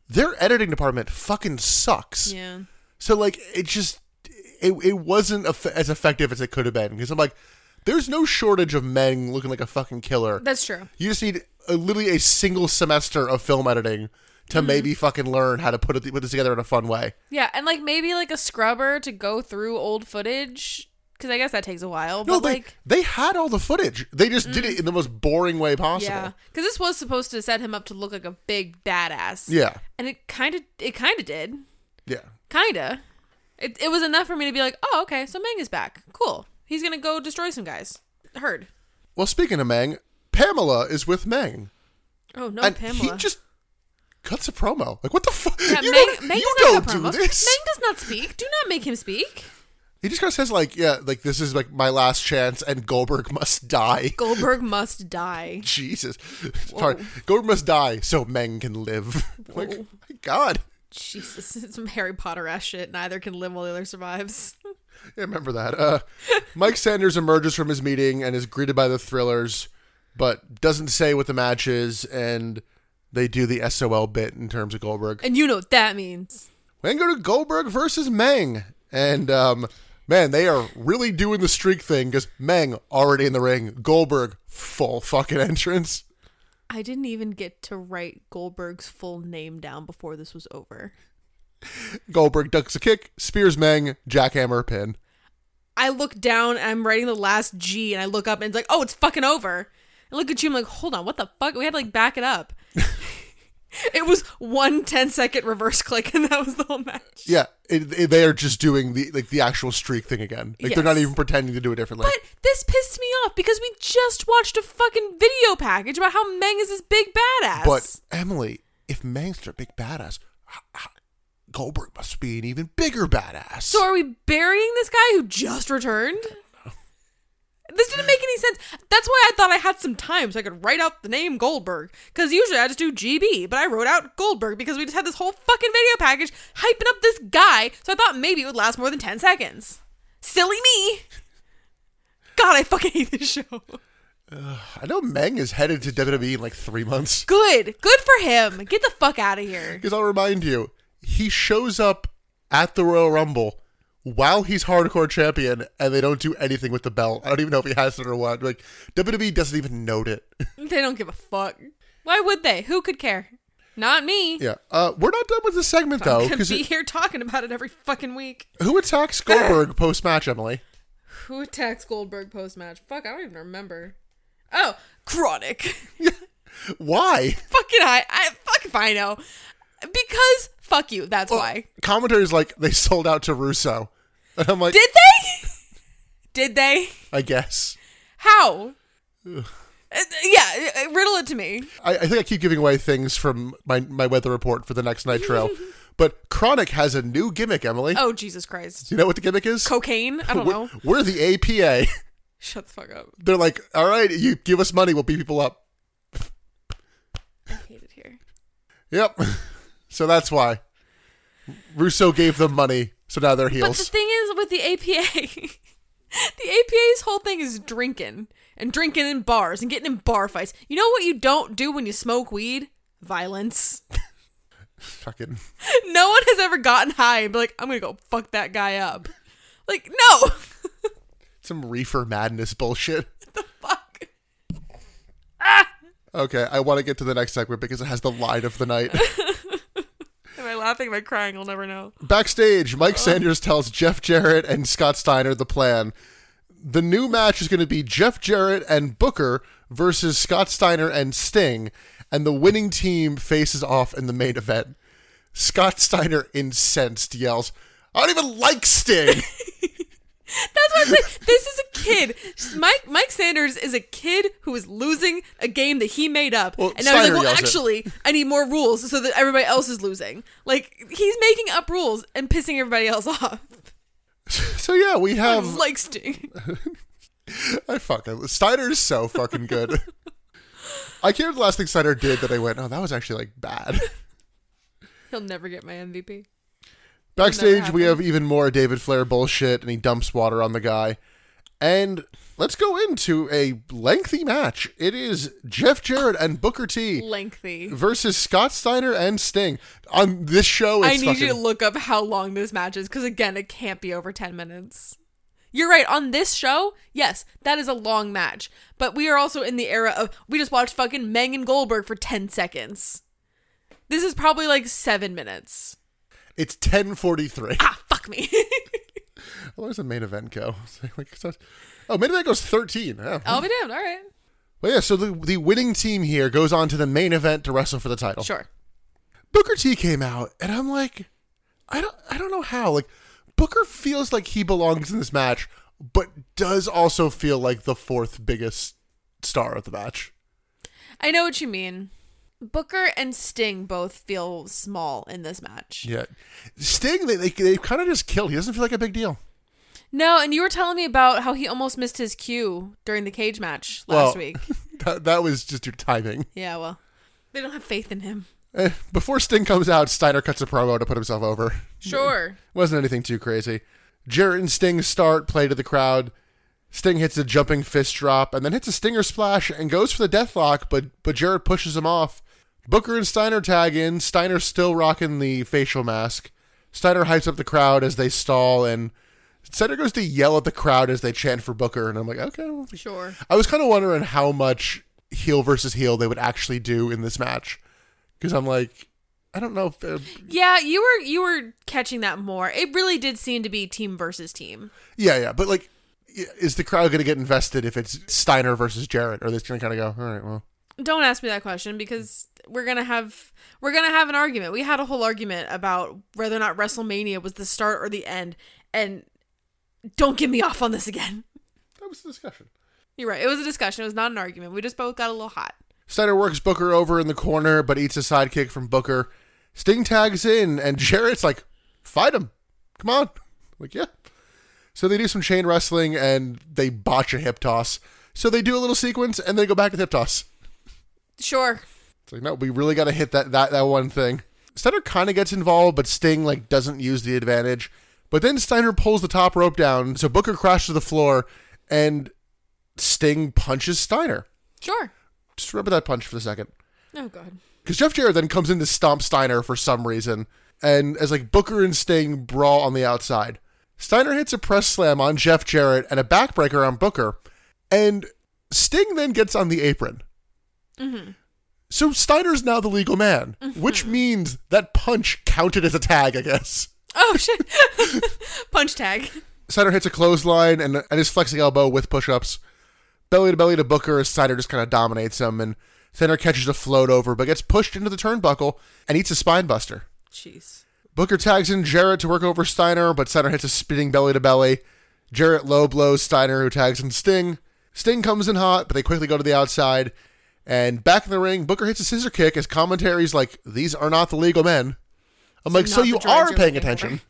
their editing department fucking sucks. Yeah. So, like, it just, it, it wasn't eff- as effective as it could have been. Because I'm like, there's no shortage of Meng looking like a fucking killer. That's true. You just need a, literally a single semester of film editing to mm-hmm. maybe fucking learn how to put it put this together in a fun way. Yeah, and like maybe like a scrubber to go through old footage, because I guess that takes a while. No, but they, like they had all the footage. They just mm. did it in the most boring way possible. Yeah, because this was supposed to set him up to look like a big badass. Yeah, and it kind of it kind of did. Yeah, kinda. It it was enough for me to be like, oh, okay, so Meng is back. Cool. He's gonna go destroy some guys. Heard. Well, speaking of Meng, Pamela is with Meng. Oh no, and Pamela. He just cuts a promo. Like, what the fuck? Yeah, you Meng, don't, Meng you does don't not do promo. this. Meng does not speak. Do not make him speak. He just kind of says, like, yeah, like, this is, like, my last chance, and Goldberg must die. Goldberg must die. Jesus. Sorry. Goldberg must die so Meng can live. Like, my God. Jesus. It's some Harry Potter-ass shit. Neither can live while the other survives. Yeah, remember that. Uh, Mike Sanders emerges from his meeting and is greeted by the Thrillers, but doesn't say what the match is, and they do the S O L bit in terms of Goldberg. And you know what that means. We then go to Goldberg versus Meng. And, um, man, they are really doing the streak thing because Meng already in the ring. Goldberg, full fucking entrance. I didn't even get to write Goldberg's full name down before this was over. Goldberg ducks a kick, spears Meng, jackhammer, pin. I look down, and I'm writing the last G, and I look up, and it's like, oh, it's fucking over. I look at you, I'm like, hold on, what the fuck? We had to, like, back it up. It was one ten-second reverse click, and that was the whole match. Yeah, it, it, they are just doing the like the actual streak thing again. Like, yes. They're not even pretending to do it differently. But this pissed me off, because we just watched a fucking video package about how Meng is this big badass. But, Emily, if Meng's a big badass, Goldberg must be an even bigger badass. So are we burying this guy who just returned? This didn't make any sense. That's why I thought I had some time so I could write out the name Goldberg. Because usually I just do G B, but I wrote out Goldberg because we just had this whole fucking video package hyping up this guy, so I thought maybe it would last more than ten seconds. Silly me. God, I fucking hate this show. Uh, I know Meng is headed to W W E in like three months. Good. Good for him. Get the fuck out of here. Because I'll remind you, he shows up at the Royal Rumble while he's hardcore champion, and they don't do anything with the belt. I don't even know if he has it or what. Like, W W E doesn't even note it. They don't give a fuck. Why would they? Who could care? Not me. Yeah. Uh, we're not done with this segment, though. I'm gonna be it, here talking about it every fucking week. Who attacks Goldberg post-match, Emily? Who attacks Goldberg post-match? Fuck, I don't even remember. Oh, Chronic. Why? Fucking I, I, fuck if I know. Because, fuck you, that's well, why. Commentary's like, they sold out to Russo. And I'm like... Did they? Did they? I guess. How? Uh, yeah, riddle it to me. I, I think I keep giving away things from my, my weather report for the next Nitro. But Chronic has a new gimmick, Emily. Oh, Jesus Christ. Do you know what the gimmick is? Cocaine? I don't we're, know. We're the A P A. Shut the fuck up. They're like, all right, you give us money, we'll beat people up. I hate it here. Yep. So that's why. Russo gave them money, so now they're heels. But the thing is, with the A P A, the A P A's whole thing is drinking. And drinking in bars and getting in bar fights. You know what you don't do when you smoke weed? Violence. Fucking. No one has ever gotten high and be like, I'm gonna go fuck that guy up. Like, no. Some reefer madness bullshit. What the fuck? Ah! Okay, I want to get to the next segment because it has the line of the night. Am I laughing? Am I crying? I'll never know. Backstage, Mike oh. Sanders tells Jeff Jarrett and Scott Steiner the plan. The new match is going to be Jeff Jarrett and Booker versus Scott Steiner and Sting, and the winning team faces off in the main event. Scott Steiner, incensed, yells, I don't even like Sting! That's what I'm saying. This is a kid. Mike Mike Sanders is a kid who is losing a game that he made up. Well, and now he's like, well, it. actually, I need more rules so that everybody else is losing. Like, he's making up rules and pissing everybody else off. So yeah, we have... I like Sting. I fucking... Steiner is so fucking good. I can't remember the last thing Steiner did that I went, oh, that was actually, like, bad. He'll never get my M V P. Backstage, we have even more David Flair bullshit, and he dumps water on the guy. And let's go into a lengthy match. It is Jeff Jarrett and Booker T Lengthy. versus Scott Steiner and Sting. On this show, it's I need fucking... you to look up how long this match is, because again, it can't be over ten minutes. You're right. On this show, yes, that is a long match. But we are also in the era of, we just watched fucking Megan Goldberg for ten seconds. This is probably like seven minutes. It's ten forty-three. Ah, fuck me. How long does the main event go? Like, oh, main event goes thirteen. Oh. I'll be damned. All right. Well, yeah, so the, the winning team here goes on to the main event to wrestle for the title. Sure. Booker T came out, and I'm like, I don't, I don't know how. Like, Booker feels like he belongs in this match, but does also feel like the fourth biggest star of the match. I know what you mean. Booker and Sting both feel small in this match. Yeah. Sting, they, they, they kind of just killed. He doesn't feel like a big deal. No, and you were telling me about how he almost missed his cue during the cage match last well, week. That, that was just your timing. Yeah, well, they don't have faith in him. Eh, before Sting comes out, Steiner cuts a promo to put himself over. Sure. Wasn't anything too crazy. Jarrett and Sting start, play to the crowd. Sting hits a jumping fist drop and then hits a stinger splash and goes for the deathlock, but but Jarrett pushes him off. Booker and Steiner tag in. Steiner's still rocking the facial mask. Steiner hypes up the crowd as they stall, and Steiner goes to yell at the crowd as they chant for Booker, and I'm like, okay. Well, Sure. I was kind of wondering how much heel versus heel they would actually do in this match, because I'm like, I don't know if... Uh, Yeah, you were you were catching that more. It really did seem to be team versus team. yeah, yeah, but like, is the crowd going to get invested if it's Steiner versus Jarrett, or are they going to kind of go, all right, well... Don't ask me that question, because we're gonna have we're gonna have an argument. We had a whole argument about whether or not WrestleMania was the start or the end, and don't get me off on this again. That was the discussion. You're right. It was a discussion. It was not an argument. We just both got a little hot. Steiner works Booker over in the corner, but eats a sidekick from Booker. Sting tags in, and Jarrett's like, fight him. Come on. I'm like, yeah. So they do some chain wrestling, and they botch a hip toss. So they do a little sequence, and they go back to the hip toss. Sure. It's like, no, we really got to hit that, that that one thing. Steiner kind of gets involved, but Sting like doesn't use the advantage. But then Steiner pulls the top rope down, so Booker crashes to the floor, and Sting punches Steiner. Sure. Just remember that punch for a second. Oh, God. Because Jeff Jarrett then comes in to stomp Steiner for some reason, and as like Booker and Sting brawl on the outside, Steiner hits a press slam on Jeff Jarrett and a backbreaker on Booker, and Sting then gets on the apron. Mm-hmm. So Steiner's now the legal man, mm-hmm. which means that punch counted as a tag, I guess. Oh, shit. Punch tag. Steiner hits a clothesline and, and his flexing elbow with push-ups. Belly to belly to Booker as Steiner just kind of dominates him, and Steiner catches a float over, but gets pushed into the turnbuckle and eats a spine buster. Jeez. Booker tags in Jarrett to work over Steiner, but Steiner hits a spinning belly to belly. Jarrett low blows Steiner, who tags in Sting. Sting comes in hot, but they quickly go to the outside. And back in the ring, Booker hits a scissor kick as commentary's like, these are not the legal men. I'm So like, so not you the droids are you're paying looking attention.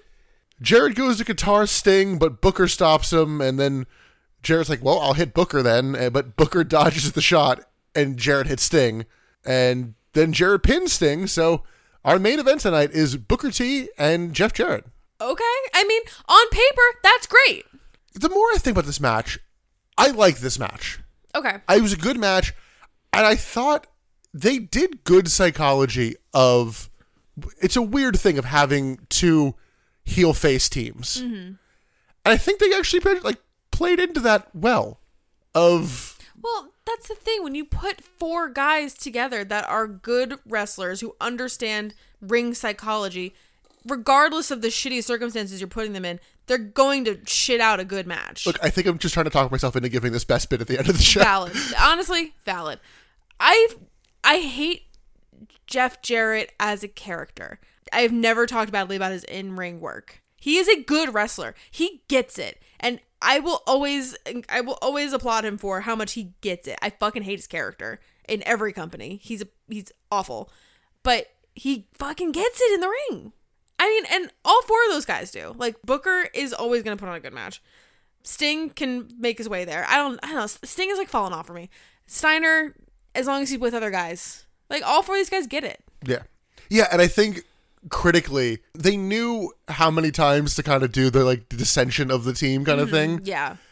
Jarrett goes to guitar Sting, but Booker stops him, and then Jarrett's like, well, I'll hit Booker then. And- But Booker dodges the shot, and Jarrett hits Sting. And then Jarrett pins Sting, so our main event tonight is Booker T and Jeff Jarrett. Okay. I mean, on paper, that's great. The more I think about this match, I like this match. Okay. It was a good match. And I thought they did good psychology of, it's a weird thing of having two heel face teams. Mm-hmm. And I think they actually like played into that well of. Well, that's the thing. When you put four guys together that are good wrestlers who understand ring psychology, regardless of the shitty circumstances you're putting them in, they're going to shit out a good match. Look, I think I'm just trying to talk myself into giving this best bit at the end of the show. Valid. Honestly, valid. I I hate Jeff Jarrett as a character. I've never talked badly about his in-ring work. He is a good wrestler. He gets it. And I will always I will always applaud him for how much he gets it. I fucking hate his character in every company. He's a, he's awful. But he fucking gets it in the ring. I mean, and all four of those guys do. Like, Booker is always going to put on a good match. Sting can make his way there. I don't I don't know. Sting is like falling off for me. Steiner, as long as he's with other guys. Like, all four of these guys get it. Yeah. Yeah, and I think critically, they knew how many times to kind of do the like dissension of the team kind of Mm-hmm. thing. Yeah.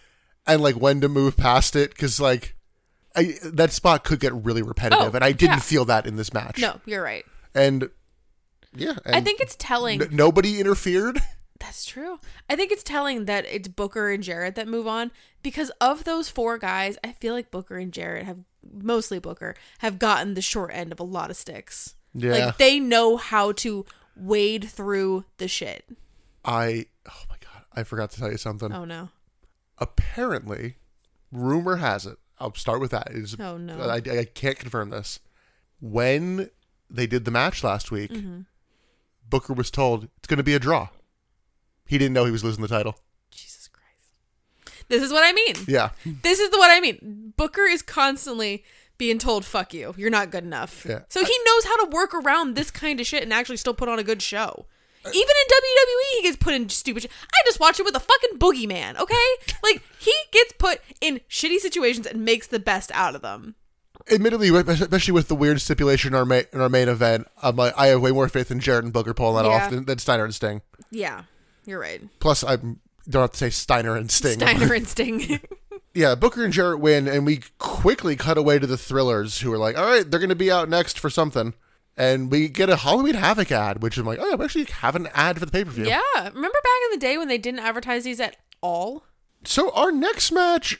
and like when to move past it, because like I, that spot could get really repetitive, Oh, and I didn't yeah. feel that in this match. No, you're right. And yeah, and I think it's telling. n- nobody interfered. That's true. I think it's telling that it's Booker and Jarrett that move on, because of those four guys, I feel like Booker and Jarrett have, mostly Booker, have gotten the short end of a lot of sticks. Yeah. Like, they know how to wade through the shit. I oh my god, I forgot to tell you something. Oh, no. Apparently, rumor has it. I'll start with that. Is Oh, no. I, I can't confirm this. When they did the match last week, Mm-hmm. Booker was told it's going to be a draw. He didn't know he was losing the title. Jesus Christ. This is what I mean. Yeah. This is the what I mean. Booker is constantly being told, fuck you. You're not good enough. Yeah. So he knows how to work around this kind of shit and actually still put on a good show. Even in W W E, he gets put in stupid shit. I just watched it with a fucking boogeyman, okay? Like, he gets put in shitty situations and makes the best out of them. Admittedly, especially with the weird stipulation in our, ma- in our main event, I'm like, I have way more faith in Jarrett and Booker pulling that Yeah. off than, than Steiner and Sting. Yeah, you're right. Plus, I don't have to say Steiner and Sting. Steiner and Sting. Yeah, Booker and Jarrett win, and we quickly cut away to the Thrillers, who are like, all right, they're going to be out next for something. And we get a Halloween Havoc ad, which I'm like, oh, yeah, we actually have an ad for the pay-per-view. Yeah. Remember back in the day when they didn't advertise these at all? So our next match,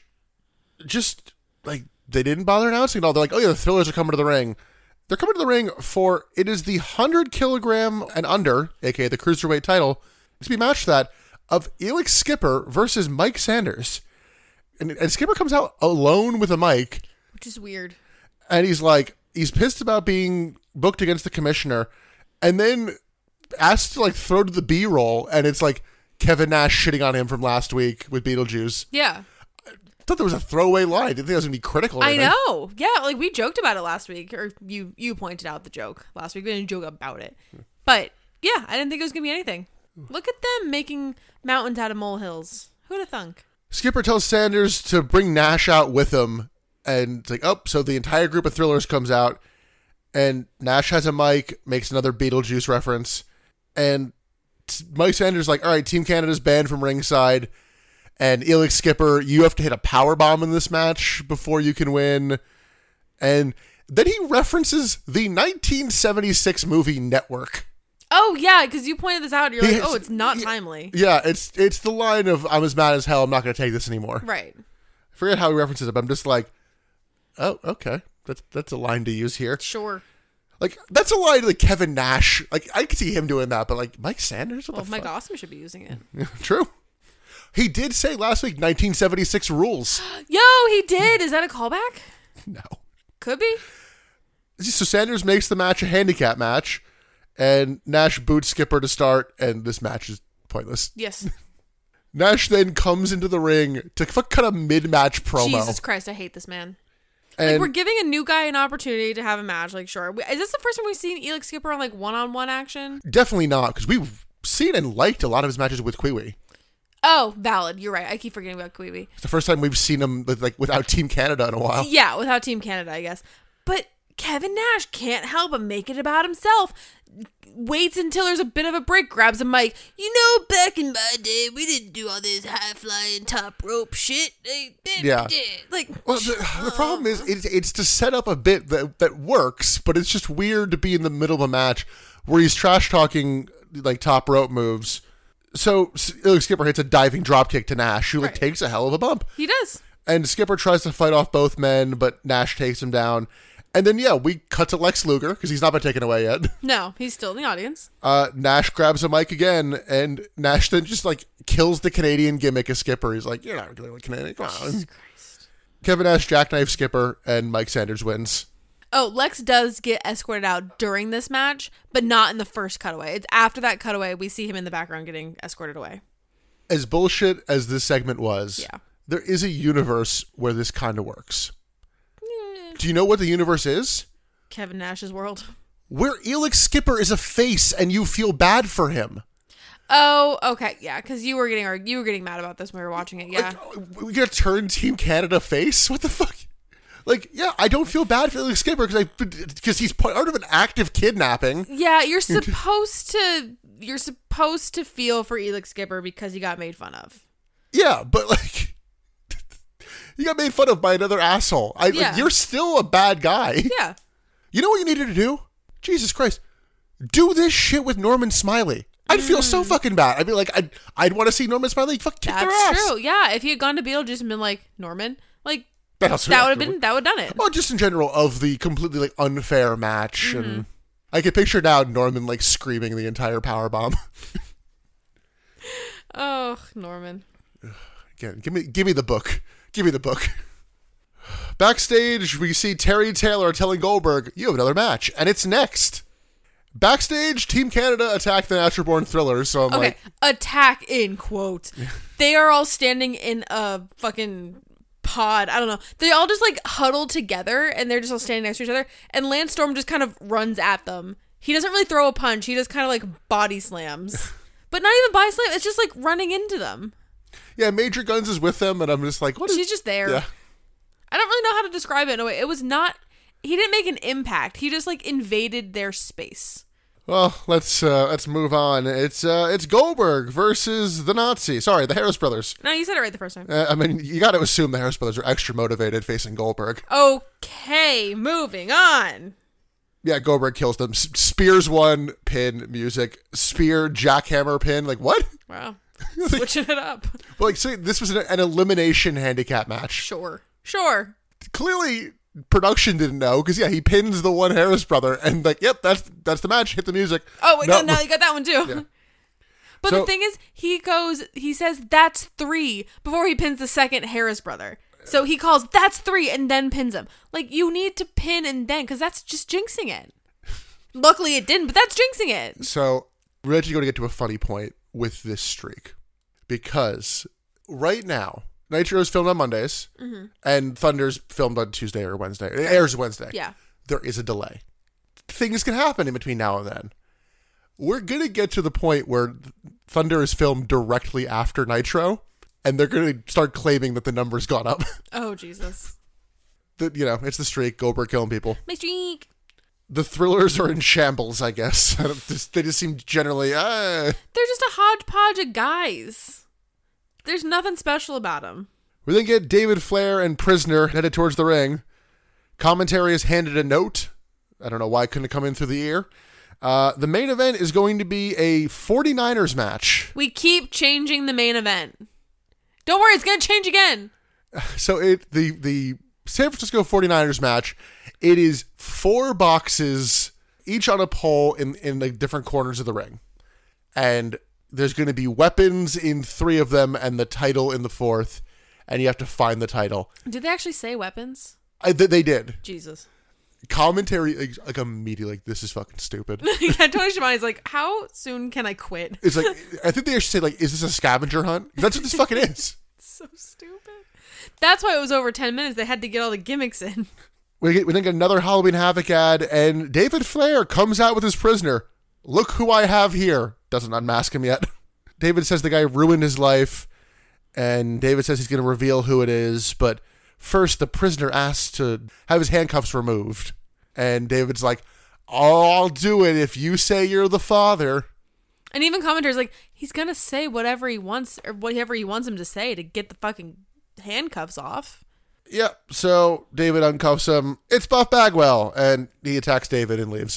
just, like, they didn't bother announcing it all. They're like, oh, yeah, the Thrillers are coming to the ring. They're coming to the ring for, it is the one hundred kilogram and under, a k a the Cruiserweight title, to be matched that, of Elix Skipper versus Mike Sanders. And, and Skipper comes out alone with a mic. Which is weird. And he's like, he's pissed about being booked against the commissioner, and then asked to like throw to the B-roll, and it's like Kevin Nash shitting on him from last week with Beetlejuice. Yeah. I thought there was a throwaway line. I didn't think I was going to be critical. Or I anything. know. Yeah, like we joked about it last week, or you you pointed out the joke last week. We didn't joke about it. But yeah, I didn't think it was going to be anything. Look at them making mountains out of molehills. Who'd have thunk? Skipper tells Sanders to bring Nash out with him, and it's like, oh, so the entire group of Thrillers comes out, and Nash has a mic, makes another Beetlejuice reference, and Mike Sanders is like, all right, Team Canada's banned from ringside, and Elix Skipper, you have to hit a power bomb in this match before you can win. And then he references the nineteen seventy-six movie Network. Oh yeah, because you pointed this out. And you're He like, has- oh, it's not he- timely. Yeah, it's it's the line of, I'm as mad as hell, I'm not going to take this anymore. Right. I forget how he references it, but I'm just like, oh, okay. That's that's a line to use here. Sure. Like, that's a line like Kevin Nash. Like, I could see him doing that, but like Mike Sanders? What Well, the Mike fuck? Awesome should be using it. True. He did say last week nineteen seventy-six rules. Yo, he did. Is that a callback? No. Could be. So Sanders makes the match a handicap match, and Nash boots Skipper to start, and this match is pointless. Yes. Nash then comes into the ring to fuck cut a mid-match promo. Jesus Christ, I hate this man. and Like, we're giving a new guy an opportunity to have a match. Like, sure. Is this the first time we've seen Elix Skipper on, like, one-on-one action? definitely not, because we've seen and liked a lot of his matches with Kiwi. Oh, valid. You're right. I keep forgetting about Queeby. It's the first time we've seen him with, like without Team Canada in a while. Yeah, without Team Canada, I guess. But Kevin Nash can't help but make it about himself. Waits until there's a bit of a break, grabs a mic. You know, back in my day, we didn't do all this high-flying top rope shit. Yeah. Like, Well, the, the problem is it's, it's to set up a bit that that works, but it's just weird to be in the middle of a match where he's trash talking like top rope moves. So Elix Skipper hits a diving dropkick to Nash, who like Right. takes a hell of a bump, he does. and Skipper tries to fight off both men, but Nash takes him down. And then yeah, we cut to Lex Luger because he's not been taken away yet. No, he's still in the audience. Uh, Nash grabs a mic again, and Nash then just like kills the Canadian gimmick of Skipper. He's like, "You're not really Canadian." Come on. Jesus Christ. Kevin Nash jackknife Skipper, and Mike Sanders wins. Oh, Lex does get escorted out during this match, but not in the first cutaway. It's after that cutaway we see him in the background getting escorted away. As bullshit as this segment was, Yeah. there is a universe where this kind of works. Do you know what the universe is? Kevin Nash's world. Where Elix Skipper is a face and you feel bad for him. Oh, okay, yeah, because you were getting you were getting mad about this when we were watching it. Yeah, Like, we gonna turn Team Canada face? What the fuck? Like, yeah, I don't feel bad for Elix Skipper because because he's part of an active kidnapping. yeah, you're supposed to you're supposed to feel for Elix Skipper because he got made fun of. Yeah, but like, You got made fun of by another asshole. I, Yeah. like, you're still a bad guy. Yeah. You know what you needed to do? Jesus Christ. Do this shit with Norman Smiley. I'd feel so fucking bad. I'd be like, I'd, I'd want to see Norman Smiley fuck kick their ass. That's true. Yeah. If he had gone to Beetlejuice and been like, Norman, like, That's that would have been, that would have done it. Well, just in general of the completely like unfair match. And I can picture now Norman like screaming the entire power bomb. Oh, Norman. Again, give me, give me the book. Give me the book. Backstage, we see Terry Taylor telling Goldberg, you have another match, and it's next. Backstage, Team Canada attack the Natural Born Thrillers, so I'm Okay, like... attack in quotes. They are all standing in a fucking pod. I don't know. They all just like huddle together, and they're just all standing next to each other, and Lance Storm just kind of runs at them. He doesn't really throw a punch. He just kind of like body slams. But not even body slam. It's just like running into them. Yeah, Major Guns is with them, and I'm just like, what is... She's just there. Yeah. I don't really know how to describe it in a way. It was not... He didn't make an impact. He just like invaded their space. Well, let's uh, let's move on. It's uh, it's Goldberg versus the Nazi. Sorry, the Harris Brothers. No, you said it right the first time. Uh, I mean, you got to assume the Harris Brothers are extra motivated facing Goldberg. Okay, moving on. Yeah, Goldberg kills them. S- spears one, pin, music. Spear, jackhammer, pin. Like, what? Wow. Switching it up. Well, like, see, this was an, an elimination handicap match. Sure. Sure. Clearly, production didn't know, because, yeah, he pins the one Harris brother, and, like, yep, that's that's the match. Hit the music. Oh, wait, No. no, no, you got that one too. Yeah. But So- the thing is, he goes, he says, that's three, before he pins the second Harris brother. So he calls, that's three, and then pins him. Like, you need to pin and then, because that's just jinxing it. Luckily it didn't, but that's jinxing it. So, we're actually going to get to a funny point with this streak. Because right now, Nitro is filmed on Mondays, Mm-hmm. and Thunder's filmed on Tuesday or Wednesday. It airs Wednesday. Yeah. There is a delay. Things can happen in between now and then. We're going to get to the point where Thunder is filmed directly after Nitro, and they're going to start claiming that the number's gone up. Oh, Jesus. That, you know, it's the streak, Goldberg killing people. My streak. The Thrillers are in shambles, I guess. I don't, just, they just seem generally, uh... They're just a hodgepodge of guys. There's nothing special about them. We then get David Flair and Prisoner headed towards the ring. Commentary has handed a note. I don't know why it couldn't come in through the ear. Uh, the main event is going to be a forty-niners match. We keep changing the main event. Don't worry, it's going to change again. So it the the San Francisco forty-niners match, it is four boxes, each on a pole in, in the different corners of the ring. And there's going to be weapons in three of them and the title in the fourth. And you have to find the title. Did they actually say weapons? I, th- they did. Jesus. Commentary, like, like immediately, like, this is fucking stupid. Yeah, Tony Schiavone's like, how soon can I quit? It's like, I think they actually say, like, is this a scavenger hunt? That's what this fucking is. So stupid. That's why it was over ten minutes. They had to get all the gimmicks in. We, get, we then get another Halloween Havoc ad, and David Flair comes out with his prisoner. Look who I have here. Doesn't unmask him yet. David says the guy ruined his life, and David says he's going to reveal who it is, but first the prisoner asks to have his handcuffs removed. And David's like, I'll do it if you say you're the father. And even commentators like, he's going to say whatever he wants, or whatever he wants him to say to get the fucking handcuffs off. Yep, so David uncuffs him. It's Buff Bagwell, and he attacks David and leaves.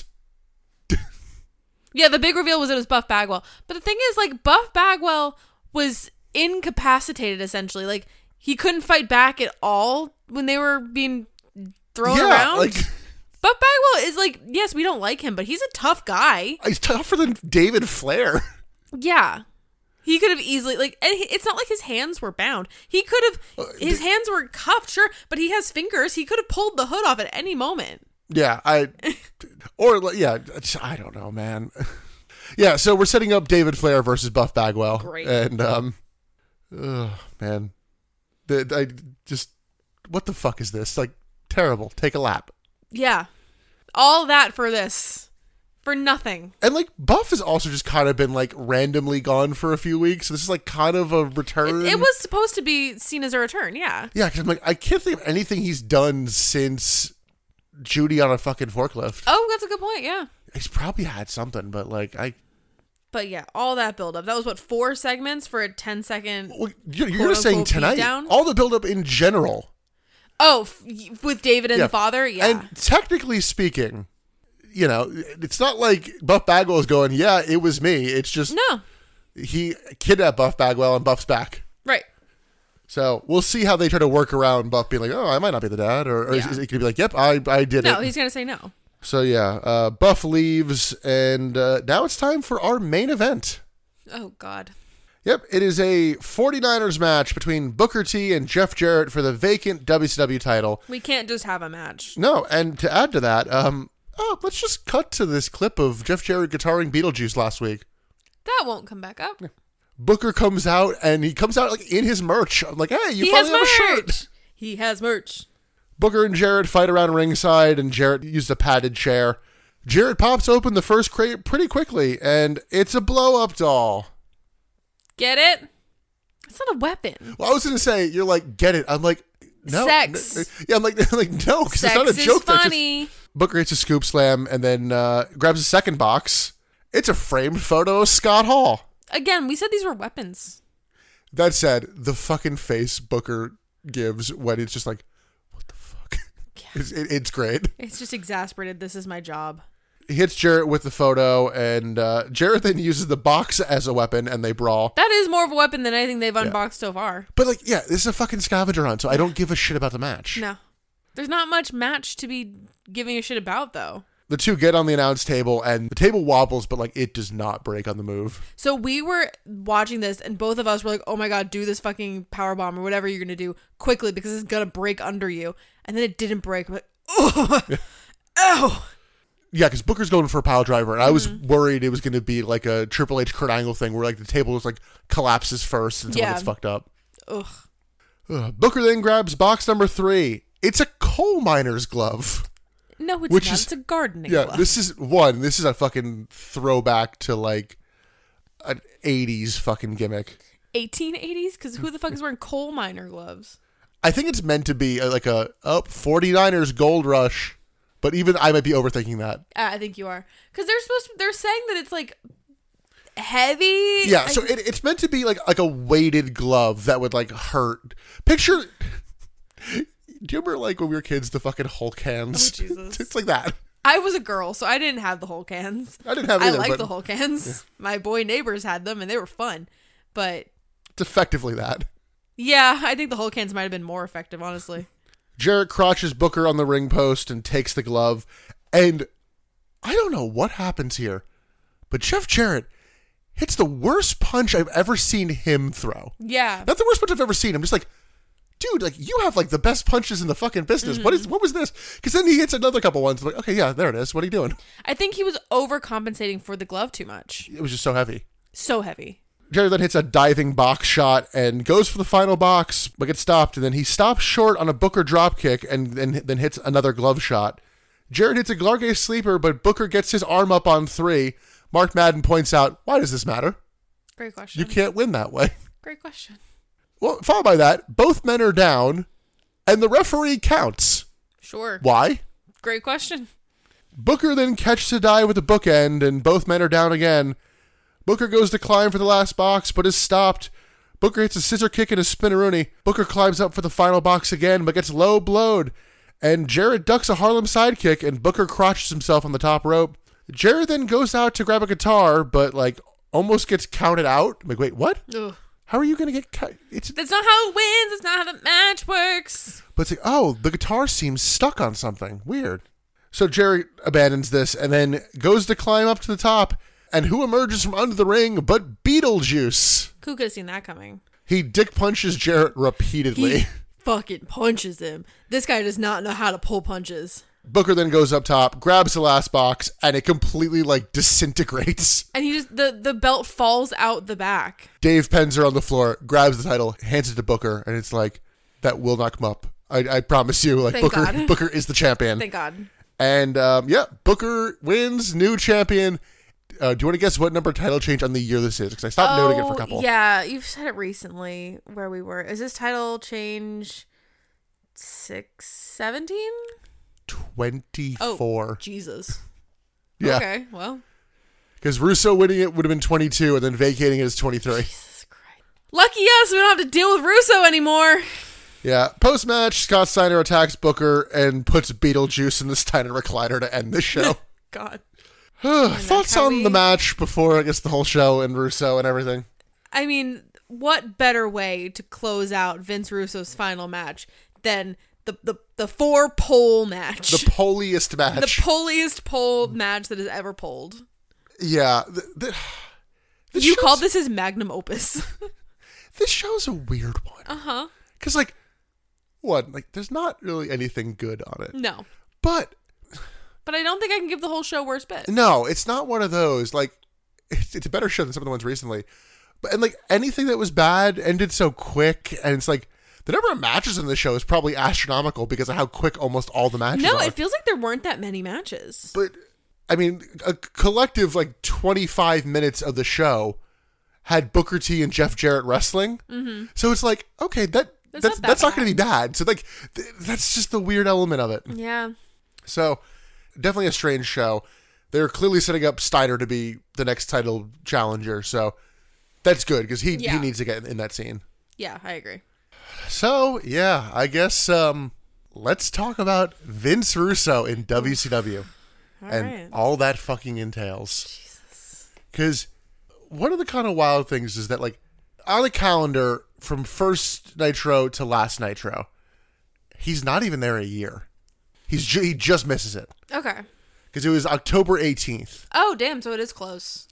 Yeah, the big reveal was it was Buff Bagwell. But the thing is, like, Buff Bagwell was incapacitated, essentially. Like, he couldn't fight back at all when they were being thrown yeah, around. like, Buff Bagwell is like, yes, we don't like him, but he's a tough guy. he's tougher than David Flair. Yeah. He could have easily, like, and he, it's not like his hands were bound. He could have, his hands were cuffed, sure, but he has fingers. He could have pulled the hood off at any moment. Yeah, I, or, like, yeah, I don't know, man. Yeah, so we're setting up David Flair versus Buff Bagwell. Great. And, um, oh, man. The, I just, what the fuck is this? Like, terrible. Take a lap. Yeah. All that for this. For nothing. And, like, Buff has also just kind of been, like, randomly gone for a few weeks. So this is, like, kind of a return. It, it was supposed to be seen as a return, yeah. Yeah, because I'm like, I can't think of anything he's done since Judy on a fucking forklift. Oh, that's a good point, yeah. He's probably had something, but, like, I... But yeah, all that build up. That was what, four segments for a ten second. Well, you're you're just saying quote-unquote tonight, beatdown? all the buildup in general. Oh, f- with David and Yeah. the father? Yeah. And technically speaking, you know, it's not like Buff Bagwell is going, yeah, it was me. It's just no. he kidnapped Buff Bagwell and Buff's back. Right. So we'll see how they try to work around Buff being like, oh, I might not be the dad. Or, or Yeah. is, is it going to be like, yep, I, I did No, it. he's going to say no. So yeah, uh, Buff leaves, and uh, now it's time for our main event. Oh, God. Yep, it is a 49ers match between Booker T and Jeff Jarrett for the vacant W C W title. We can't just have a match. No, and to add to that, um, oh, let's just cut to this clip of Jeff Jarrett guitaring Beetlejuice last week. That won't come back up. Booker comes out, and he comes out like in his merch. I'm like, hey, you He finally has have a shirt. merch. He has merch. Booker and Jarrett fight around ringside, and Jarrett used a padded chair. Jarrett pops open the first crate pretty quickly, and it's a blow-up doll. Get it? It's not a weapon. Well, I was going to say, you're like, get it. I'm like, no. Sex. N- yeah, I'm like, like no, because it's Sex not a is joke. That's just- funny. Booker hits a scoop slam and then uh, grabs a second box. It's a framed photo of Scott Hall. Again, we said these were weapons. That said, the fucking face Booker gives when it's just like, what the fuck? It's, it, it's great. It's just exasperated. This is my job. He hits Jarrett with the photo, and uh, Jarrett then uses the box as a weapon, and they brawl. That is more of a weapon than anything they've unboxed so far. But, like, yeah, this is a fucking scavenger hunt, so I don't give a shit about the match. No. There's not much match to be giving a shit about, though. The two get on the announce table, and the table wobbles, but, like, it does not break on the move. So we were watching this, and both of us were like, oh my god, do this fucking powerbomb or whatever you're going to do quickly because it's going to break under you. And then it didn't break. I'm like, oh, oh. Yeah, because Booker's going for a pile driver, and I was Mm-hmm. worried it was going to be like a Triple H Kurt Angle thing where like the table just like collapses first and someone Yeah. gets fucked up. Ugh. Ugh. Booker then grabs box number three. It's a coal miner's glove. No, it's Which not. is- It's a gardening Yeah, glove. this is one. This is a fucking throwback to like an eighties fucking gimmick. eighteen eighties? Because who the fuck is wearing coal miner gloves? I think it's meant to be uh, like a oh, 49ers gold rush. But even I might be overthinking that. Uh, I think you are. Because they're supposed to, they're saying that it's like heavy. Yeah, Like, so it, it's meant to be like like a weighted glove that would like hurt. Picture. Do you remember like when we were kids, the fucking Hulk hands? Oh, Jesus. It's like that. I was a girl, so I didn't have the Hulk hands. I didn't have I either, like but the Hulk hands. My boy neighbors had them, and they were fun. But it's effectively that. yeah, I think the Hulk hands might have been more effective, honestly. Jarrett crotches Booker on the ring post and takes the glove. And I don't know what happens here, but Jeff Jarrett hits the worst punch I've ever seen him throw. Yeah. Not the worst punch I've ever seen. I'm just like, dude, like you have like the best punches in the fucking business. Mm-hmm. What is what was this? Because then he hits another couple ones. I'm like, okay, yeah, there it is. What are you doing? I think he was overcompensating for the glove too much. It was just so heavy. So heavy. Jarrett then hits a diving box shot and goes for the final box, but gets stopped. And then he stops short on a Booker drop kick and then, then hits another glove shot. Jarrett hits a Glargay sleeper, but Booker gets his arm up on three. Mark Madden points out, why does this matter? Great question. You can't win that way. Great question. Well, followed by that, both men are down, and the referee counts. Sure. Why? Great question. Booker then catches a die with a bookend, and both men are down again. Booker goes to climb for the last box, but is stopped. Booker hits a scissor kick and a spinneroonie. Booker climbs up for the final box again, but gets low blowed. And Jarrett ducks a Harlem sidekick, and Booker crotches himself on the top rope. Jarrett then goes out to grab a guitar, but like almost gets counted out. I'm like, wait, what? Ugh. How are you gonna get cut? It's That's not how it wins. It's not how the match works. But it's like, oh, the guitar seems stuck on something. Weird. So Jarrett abandons this and then goes to climb up to the top. And who emerges from under the ring but Beetlejuice? Who could have seen that coming? He dick punches Jarrett repeatedly. He fucking punches him. This guy does not know how to pull punches. Booker then goes up top, grabs the last box, and it completely like disintegrates. And he just the the belt falls out the back. Dave Penzer on the floor, grabs the title, hands it to Booker, and it's like, that will not come up. I, I promise you, like Thank Booker God. Booker is the champion. Thank God. And um, yeah, Booker wins, new champion. Uh, do you want to guess what number title change on the year this is? Because I stopped noting it for a couple. Yeah, you've said it recently where we were. Is this title change six seventeen? twenty-four. Oh, Jesus. Yeah. Okay, well. Because Russo winning it would have been twenty-two, and then vacating it is twenty-three. Jesus Christ. Lucky us, we don't have to deal with Russo anymore. Yeah. Post-match, Scott Steiner attacks Booker and puts Beetlejuice in the Steiner recliner to end the show. God. Thoughts on we... the match before, I guess, the whole show and Russo and everything? I mean, what better way to close out Vince Russo's final match than the, the, the four pole match? The poliest match. The poliest pole match that is ever pulled. Yeah. The, the, the you called this his magnum opus. This show's a weird one. Uh-huh. Because, like, what? Like, there's not really anything good on it. No. But... But I don't think I can give the whole show worst bit. No, it's not one of those. Like, it's, it's a better show than some of the ones recently. But, and, like, anything that was bad ended so quick. And it's like, the number of matches in the show is probably astronomical because of how quick almost all the matches no, are. it feels like there weren't that many matches. But... I mean, a collective, like, twenty-five minutes of the show had Booker T and Jeff Jarrett wrestling. Mm-hmm. So it's like, okay, that That's that's not that that's not going to bad. be bad. So, like, th- that's just the weird element of it. Yeah. So, definitely a strange show. They're clearly setting up Steiner to be the next title challenger. So, that's good because he, Yeah. he needs to get in, in that scene. Yeah, I agree. So, yeah, I guess um, let's talk about Vince Russo in W C W. All and right. all that fucking entails. Jesus. Because one of the kind of wild things is that, like, on the calendar from first Nitro to last Nitro, he's not even there a year. He's ju- he just misses it. Okay. Because it was October eighteenth. Oh, damn, so it is close.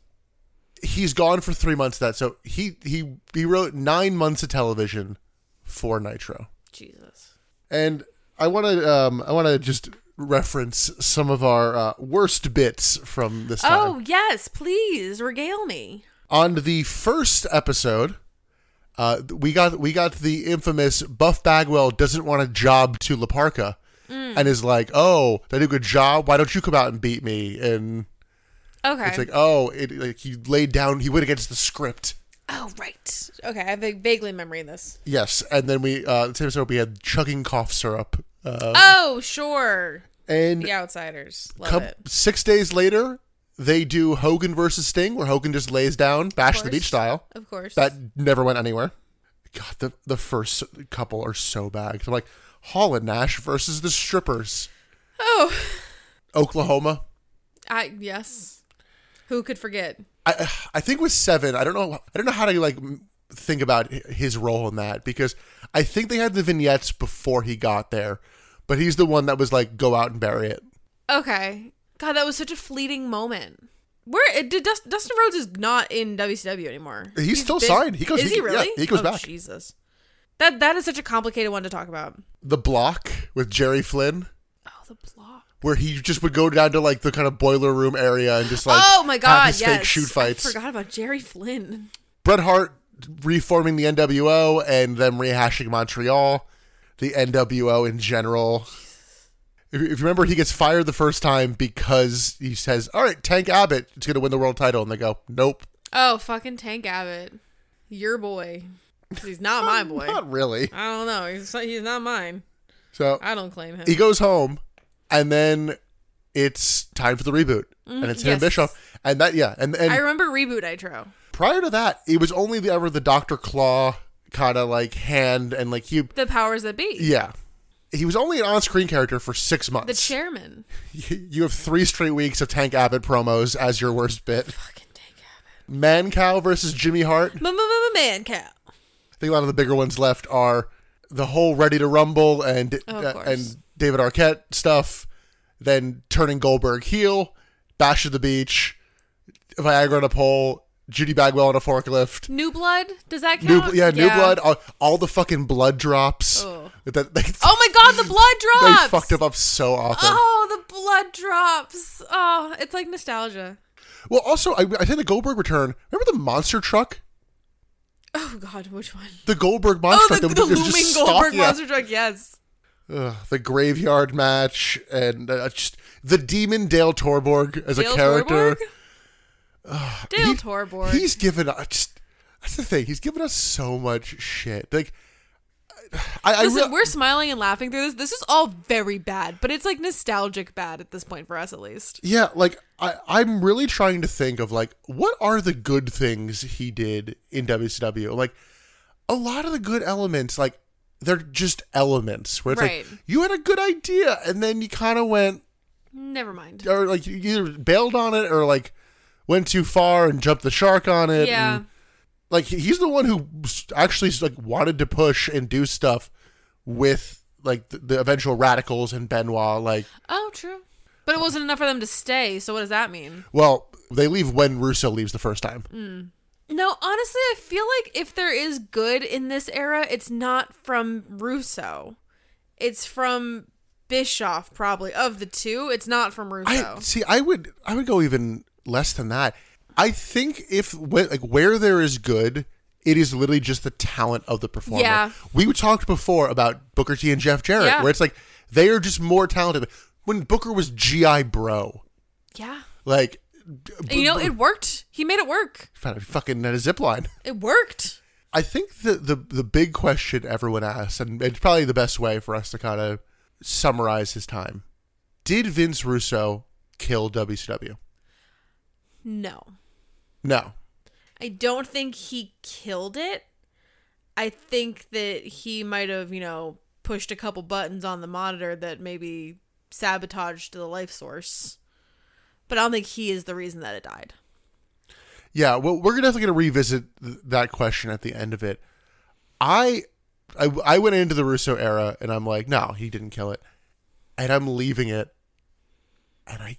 He's gone for three months of that. So he, he, he wrote nine months of television for Nitro. Jesus. And I want to um, I want to just... reference some of our uh, worst bits from this time. Oh, yes, please, regale me. On the first episode, uh, we got we got the infamous Buff Bagwell doesn't want a job to La Parka mm. and is like, oh, they did a good job. Why don't you come out and beat me? And Okay. it's like, oh, it, like he laid down, he went against the script. Oh, right. Okay, I have a vaguely memory of this. Yes, and then we, uh, the same episode, we had chugging cough syrup. Uh, Oh, sure. and The Outsiders. Love Coup- it. Six days later, they do Hogan versus Sting, where Hogan just lays down, Bash the course. Beach style. Of course. That never went anywhere. God, the the first couple are so bad. I'm like, Hall and Nash versus the Strippers. Oh. Oklahoma. I yes. Who could forget? I I think with seven, I don't know. I don't know how to like think about his role in that because I think they had the vignettes before he got there, but he's the one that was like, go out and bury it. Okay. God, that was such a fleeting moment. Where did Dust, Dustin Rhodes is not in W C W anymore? He's, still signed. He goes. Is he, he really? Yeah, he goes oh, back. Jesus. That that is such a complicated one to talk about. The Block with Jerry Flynn, Oh, the block. where he just would go down to like the kind of boiler room area and just like oh my God! have his yes. fake shoot fights. I forgot about Jerry Flynn. Bret Hart reforming the N W O and them rehashing Montreal, the N W O in general. If, if you remember, he gets fired the first time because he says, all right, Tank Abbott is going to win the world title. And they go, nope. Oh, fucking Tank Abbott, your boy. 'Cause he's not my boy. Not really. I don't know. He's he's not mine. So I don't claim him. he goes home, and then it's time for the reboot. And it's him and yes. Bischoff. And that, yeah. And, and I remember Reboot Nitro. prior to that, it was only the, ever the Doctor Claw kind of like hand and like he, The powers that be. yeah. He was only an on-screen character for six months. The chairman. You have three straight weeks of Tank Abbott promos as your worst bit. Fucking Tank Abbott. Man Cow versus Jimmy Hart. Man cow. I think a lot of the bigger ones left are the whole Ready to Rumble and Oh, of uh, course. and David Arquette stuff. Then turning Goldberg heel, Bash at the Beach, Viagra on a pole, Judy Bagwell on a forklift. New Blood? Does that New, count? yeah, New Blood. All, all the fucking blood drops. Oh. That, they, Oh my God, the blood drops. They fucked him up so often. Oh, the blood drops. Oh, it's like nostalgia. Well, also, I, I think the Goldberg return. Remember the monster truck? Oh God, which one? The Goldberg monster Oh, truck. the, that the was looming just Goldberg stalk- yeah. monster truck. Yes. Ugh, the graveyard match and uh, just the demon Dale Torborg as Dale a character. Torborg? Dale He- Torborg. He's given us. Just, that's the thing. He's given us so much shit. Like I, I Listen, real- we're smiling and laughing through this. This is all very bad, but it's like nostalgic bad at this point for us, at least. Yeah, like I, I'm really trying to think of like what are the good things he did in W C W. Like a lot of the good elements, like they're just elements where it's Right. like you had a good idea and then you kind of went Never mind. or like you either bailed on it or like went too far and jumped the shark on it. Yeah. And, like he's the one who actually like wanted to push and do stuff with like the, the eventual Radicals and Benoit. Like, Oh, true. But it wasn't enough for them to stay, so what does that mean? well, they leave when Russo leaves the first time. Mm. No, honestly, I feel like if there is good in this era, it's not from Russo. It's from Bischoff, probably. Of the two, it's not from Russo. I see. I would. I would go even less than that. I think if wh- like where there is good, it is literally just the talent of the performer. Yeah. We talked before about Booker T and Jeff Jarrett, Yeah. where it's like they are just more talented. When Booker was G I Bro, yeah. like And you know, it worked. He made it work. fucking at a zip line. It worked. I think the, the the big question everyone asks, and it's probably the best way for us to kind of summarize his time: did Vince Russo kill W C W? No. No. I don't think he killed it. I think that he might have, you know, pushed a couple buttons on the monitor that maybe sabotaged the life source. But I don't think he is the reason that it died. Yeah, well, we're definitely going to revisit th- that question at the end of it. I, I, I went into the Russo era, and I'm like, no, he didn't kill it. And I'm leaving it, and I,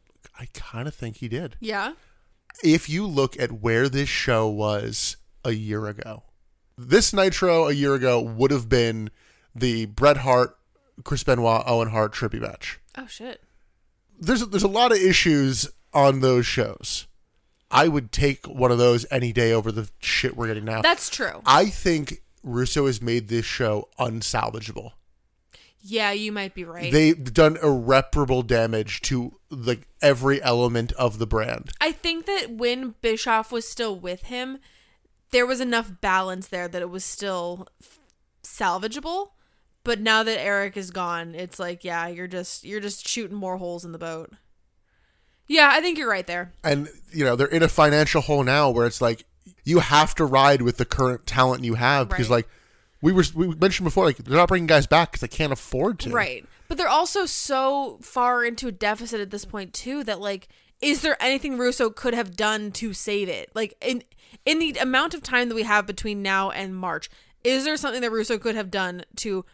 I kind of think he did. Yeah? If you look at where this show was a year ago, this Nitro a year ago would have been the Bret Hart, Chris Benoit, Owen Hart tribute match. Oh, shit. There's there's a lot of issues on those shows. I would take one of those any day over the shit we're getting now. That's true. I think Russo has made this show unsalvageable. Yeah, you might be right. They've done irreparable damage to like every element of the brand. I think that when Bischoff was still with him, there was enough balance there that it was still f- salvageable. But now that Eric is gone, it's like, yeah, you're just you're just shooting more holes in the boat. Yeah, I think you're right there. And, you know, they're in a financial hole now where it's like you have to ride with the current talent you have because, Right. like, we were we mentioned before, like, they're not bringing guys back because they can't afford to. Right. But they're also so far into a deficit at this point, too, that, like, is there anything Russo could have done to save it? Like, in in the amount of time that we have between now and March, is there something that Russo could have done to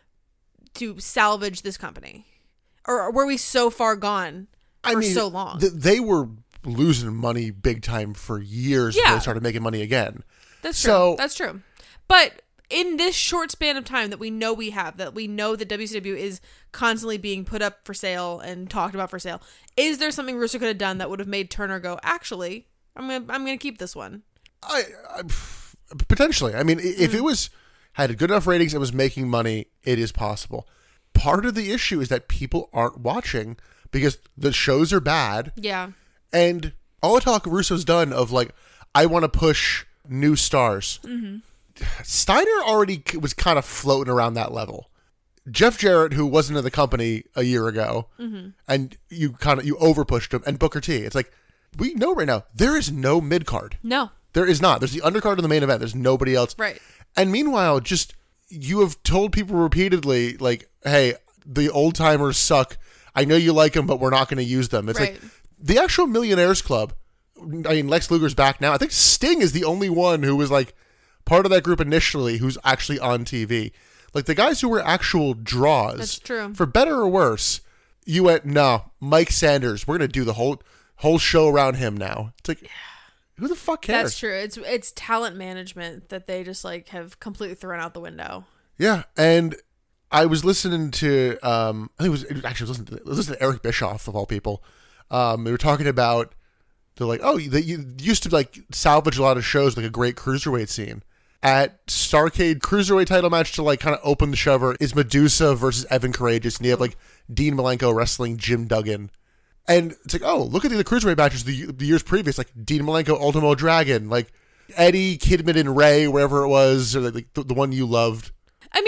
to salvage this company? Or were we so far gone for I mean, so long? th- they were losing money big time for years before Yeah. they started making money again. That's so- true. That's true. But in this short span of time that we know we have, that we know that W C W is constantly being put up for sale and talked about for sale, is there something Russo could have done that would have made Turner go, actually, I'm gonna I'm gonna keep this one? I, I potentially. I mean, i if Mm. it was had good enough ratings and was making money, it is possible. Part of the issue is that people aren't watching because the shows are bad, Yeah. and all the talk Russo's done of like, I want to push new stars. Mm-hmm. Steiner already c- was kind of floating around that level. Jeff Jarrett, who wasn't in the company a year ago, Mm-hmm. and you kind of you overpushed him, and Booker T. It's like we know right now there is no mid card. No. There is not. There's the undercard in the main event. There's nobody else. Right. And meanwhile, just you have told people repeatedly, like, "Hey, the old timers suck. I know you like them, but we're not going to use them." It's Right. like the actual Millionaires Club. I mean, Lex Luger's back now. I think Sting is the only one who was like part of that group initially who's actually on T V. Like the guys who were actual draws. That's true. For better or worse, you went, no, Mike Sanders. We're going to do the whole whole show around him now. It's like, who the fuck cares? That's true. It's it's talent management that they just like have completely thrown out the window. Yeah, and I was listening to, um, I think it was, it was actually listening to, I was listening to Eric Bischoff of all people. Um, they were talking about, they're like, oh, they you used to like salvage a lot of shows, like a great cruiserweight scene. At Starrcade, cruiserweight title match to like kind of open the show is Medusa versus Evan Courageous, and you have like Dean Malenko wrestling Jim Duggan. And it's like, oh, look at the, the cruiserweight matches the, the years previous, like Dean Malenko, Ultimo Dragon, like Eddie, Kidman, and Ray, wherever it was, or like the, the one you loved. I mean,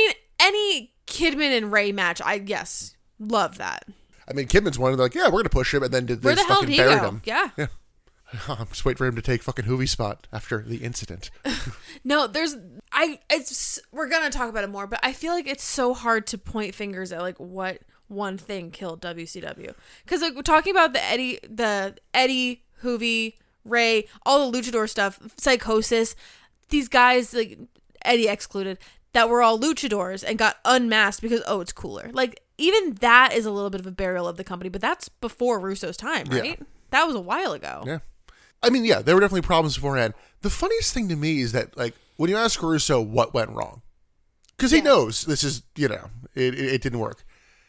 any Kidman and Ray match, I yes, love that. I mean, Kidman's one of the, like, yeah, we're going to push him, and then did Where they the hell fucking did he buried go? him. Yeah. Yeah. I'm just waiting for him to take fucking Hoovie's spot after the incident. No, there's I it's we're gonna talk about it more, but I feel like it's so hard to point fingers at like what one thing killed W C W. Because like we're talking about the Eddie the Eddie, Hoovie, Ray, all the luchador stuff, Psychosis, these guys, like Eddie excluded, that were all luchadors and got unmasked because oh it's cooler. Like even that is a little bit of a burial of the company, but that's before Russo's time, right? Yeah. That was a while ago. Yeah. I mean, yeah, there were definitely problems beforehand. The funniest thing to me is that, like, when you ask Russo what went wrong, because he Yeah. knows this is, you know, it, it, it didn't work.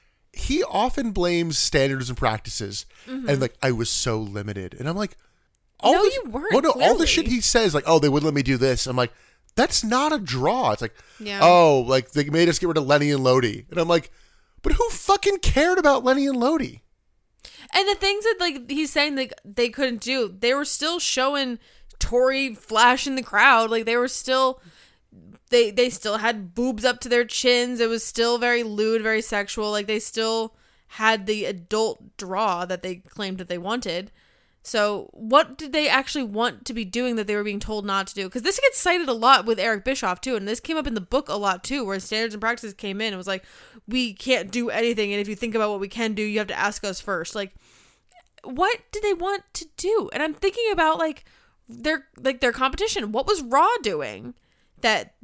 He often blames standards and practices, Mm-hmm. and like, I was so limited, and I'm like, all No, the, you weren't, Well, no, all the clearly. shit he says, like, oh, they wouldn't let me do this. I'm like, that's not a draw. It's like, Yeah. oh, like they made us get rid of Lenny and Lodi, and I'm like, but who fucking cared about Lenny and Lodi? And the things that like he's saying like they couldn't do, they were still showing Tori flash in the crowd. Like they were still, they they still had boobs up to their chins. It was still very lewd, very sexual. Like they still had the adult draw that they claimed that they wanted. So what did they actually want to be doing that they were being told not to do? Because this gets cited a lot with Eric Bischoff too, and this came up in the book a lot too, where standards and practices came in. It was like, we can't do anything, and if you think about what we can do, you have to ask us first. Like, what did they want to do? And I'm thinking about like their like their competition. What was Raw doing that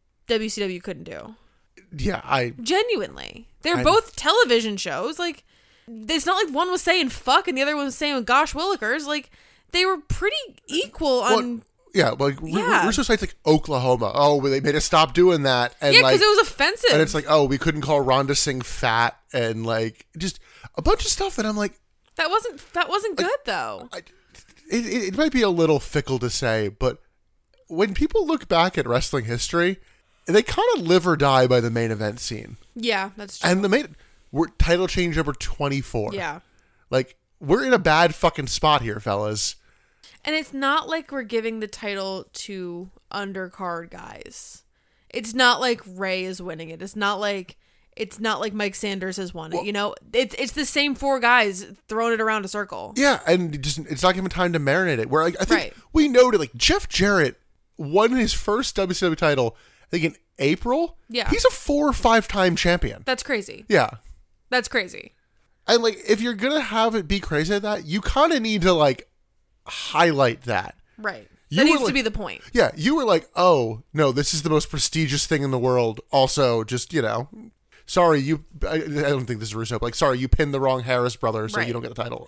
W C W couldn't do? Yeah, I Genuinely, they're I- both television shows. Like, it's not like one was saying fuck and the other one was saying gosh willikers. Like, they were pretty equal on. Well, yeah, like Yeah. Russo cites like Oklahoma. Oh, well, they made us stop doing that, and Yeah, like, because it was offensive. and it's like, oh, we couldn't call Rhonda Singh fat, and like just a bunch of stuff. And I'm like, that wasn't that wasn't good though. I, it, it, it might be a little fickle to say, but when people look back at wrestling history, they kind of live or die by the main event scene. Yeah, that's true. And the main we're title change number twenty-four. Yeah. Like, we're in a bad fucking spot here, fellas. And it's not like we're giving the title to undercard guys. It's not like Ray is winning it. It's not like it's not like Mike Sanders has won it. Well- You know, it's it's the same four guys throwing it around a circle. Yeah, and it just it's not given time to marinate it. Where like, I think Right. we noted, like, Jeff Jarrett won his first W C W title, I think in April. Yeah. He's a four or five time champion. That's crazy. Yeah. That's crazy. And like, if you're gonna have it be crazy like that, you kind of need to like highlight that. Right. You that were needs like- to be the point. Yeah, you were like, oh no, this is the most prestigious thing in the world. Also, just, you know, sorry, you. I, I don't think this is Russo. But like, sorry, you pinned the wrong Harris brother, so Right. you don't get the title.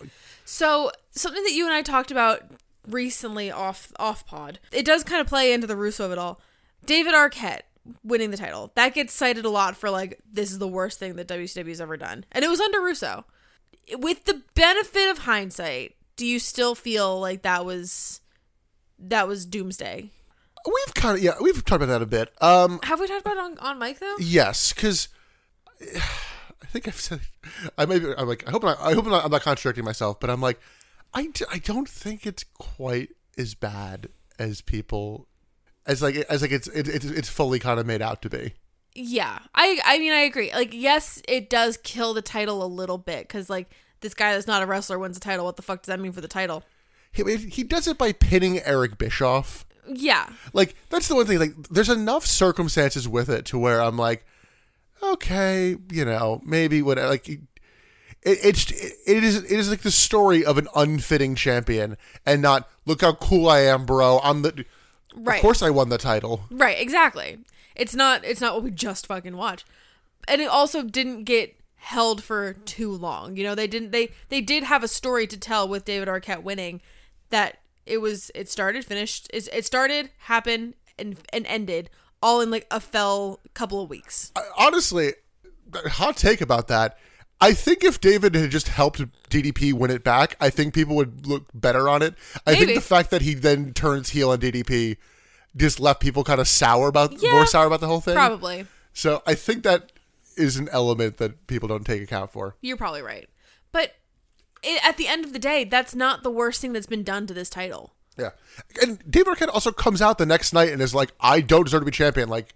So something that you and I talked about recently off off pod, it does kind of play into the Russo of it all. David Arquette winning the title, that gets cited a lot for like, this is the worst thing that W C W has ever done, and it was under Russo. With the benefit of hindsight, do you still feel like that was that was doomsday? We've kind of yeah, we've talked about that a bit. Um, Have we talked about it on on mic though? yes, because I think I've said I maybe I'm like I hope I'm not, I hope I'm not, I'm not contradicting myself, but I'm like I, d- I don't think it's quite as bad as people as like as like it's it, it's it's fully kind of made out to be. Yeah, I I mean I agree. Like, yes, it does kill the title a little bit because like this guy that's not a wrestler wins the title. What the fuck does that mean for the title? He, he does it by pinning Eric Bischoff. Yeah, Like, that's the one thing. Like, there's enough circumstances with it to where I'm like, okay, you know, maybe what like it, it's it, it is it is like the story of an unfitting champion, and not look how cool I am, bro. I'm the right. Of course, I won the title. Right, exactly. It's not it's not what we just fucking watched. And it also didn't get held for too long. You know, they didn't they they did have a story to tell with David Arquette winning, that it was it started, finished, it, it started, happened and and ended all in like a fell couple of weeks. I, honestly, hot take about that. I think if David had just helped D D P win it back, I think people would look better on it. I Maybe. think the fact that he then turns heel on D D P just left people kind of sour about Yeah, more sour about the whole thing. Probably. So I think that is an element that people don't take account for. You're probably right. But it, at the end of the day, that's not the worst thing that's been done to this title. Yeah. And David Arquette also comes out the next night and is like, I don't deserve to be champion. Like,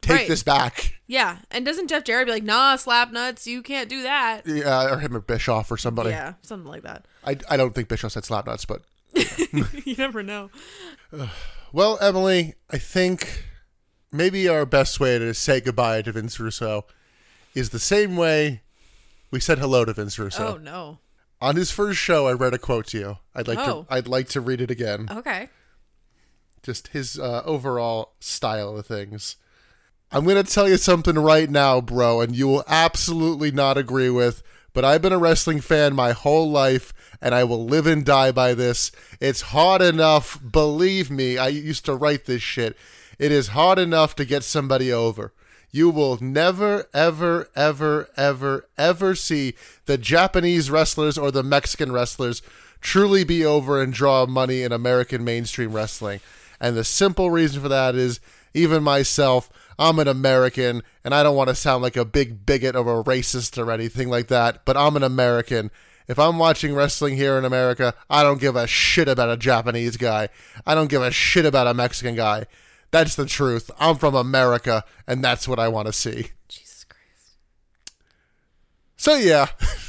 take Right. this back. Yeah. And doesn't Jeff Jarrett be like, nah, slap nuts, you can't do that? Yeah, or him or Bischoff or somebody. Yeah, something like that. I, I don't think Bischoff said slap nuts, but... You never know. Well, Emily, I think maybe our best way to say goodbye to Vince Russo is the same way we said hello to Vince Russo. Oh, no. On his first show, I read a quote to you. I'd like Oh. to I'd like to read it again. Okay. Just his uh, overall style of things. I'm going to tell you something right now, bro, and you will absolutely not agree with, but I've been a wrestling fan my whole life, and I will live and die by this. It's hard enough, believe me, I used to write this shit. It is hard enough to get somebody over. You will never, ever, ever, ever, ever see the Japanese wrestlers or the Mexican wrestlers truly be over and draw money in American mainstream wrestling. And the simple reason for that is, even myself, I'm an American, and I don't want to sound like a big bigot or a racist or anything like that, but I'm an American. If I'm watching wrestling here in America, I don't give a shit about a Japanese guy. I don't give a shit about a Mexican guy. That's the truth. I'm from America, and that's what I want to see. Jesus Christ. So, yeah.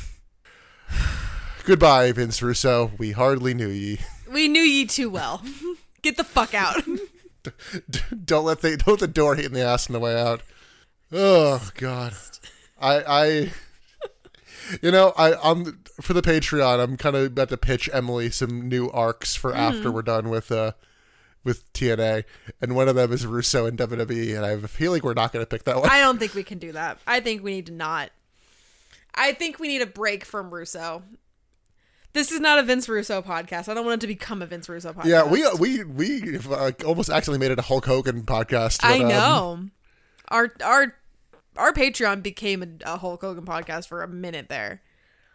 Goodbye, Vince Russo. We hardly knew ye. We knew ye too well. Get the fuck out. Don't let the don't let the door hit in the ass on the way out. Oh God, I I, you know I I'm for the Patreon. I'm kind of about to pitch Emily some new arcs for after we're done with uh with T N A, and one of them is Russo and W W E, and I have a feeling we're not going to pick that one. I don't think we can do that. I think we need to not. I think we need a break from Russo. This is not a Vince Russo podcast. I don't want it to become a Vince Russo podcast. Yeah, we we we uh, almost accidentally made it a Hulk Hogan podcast. But, I know. Um, our our our Patreon became a, a Hulk Hogan podcast for a minute there.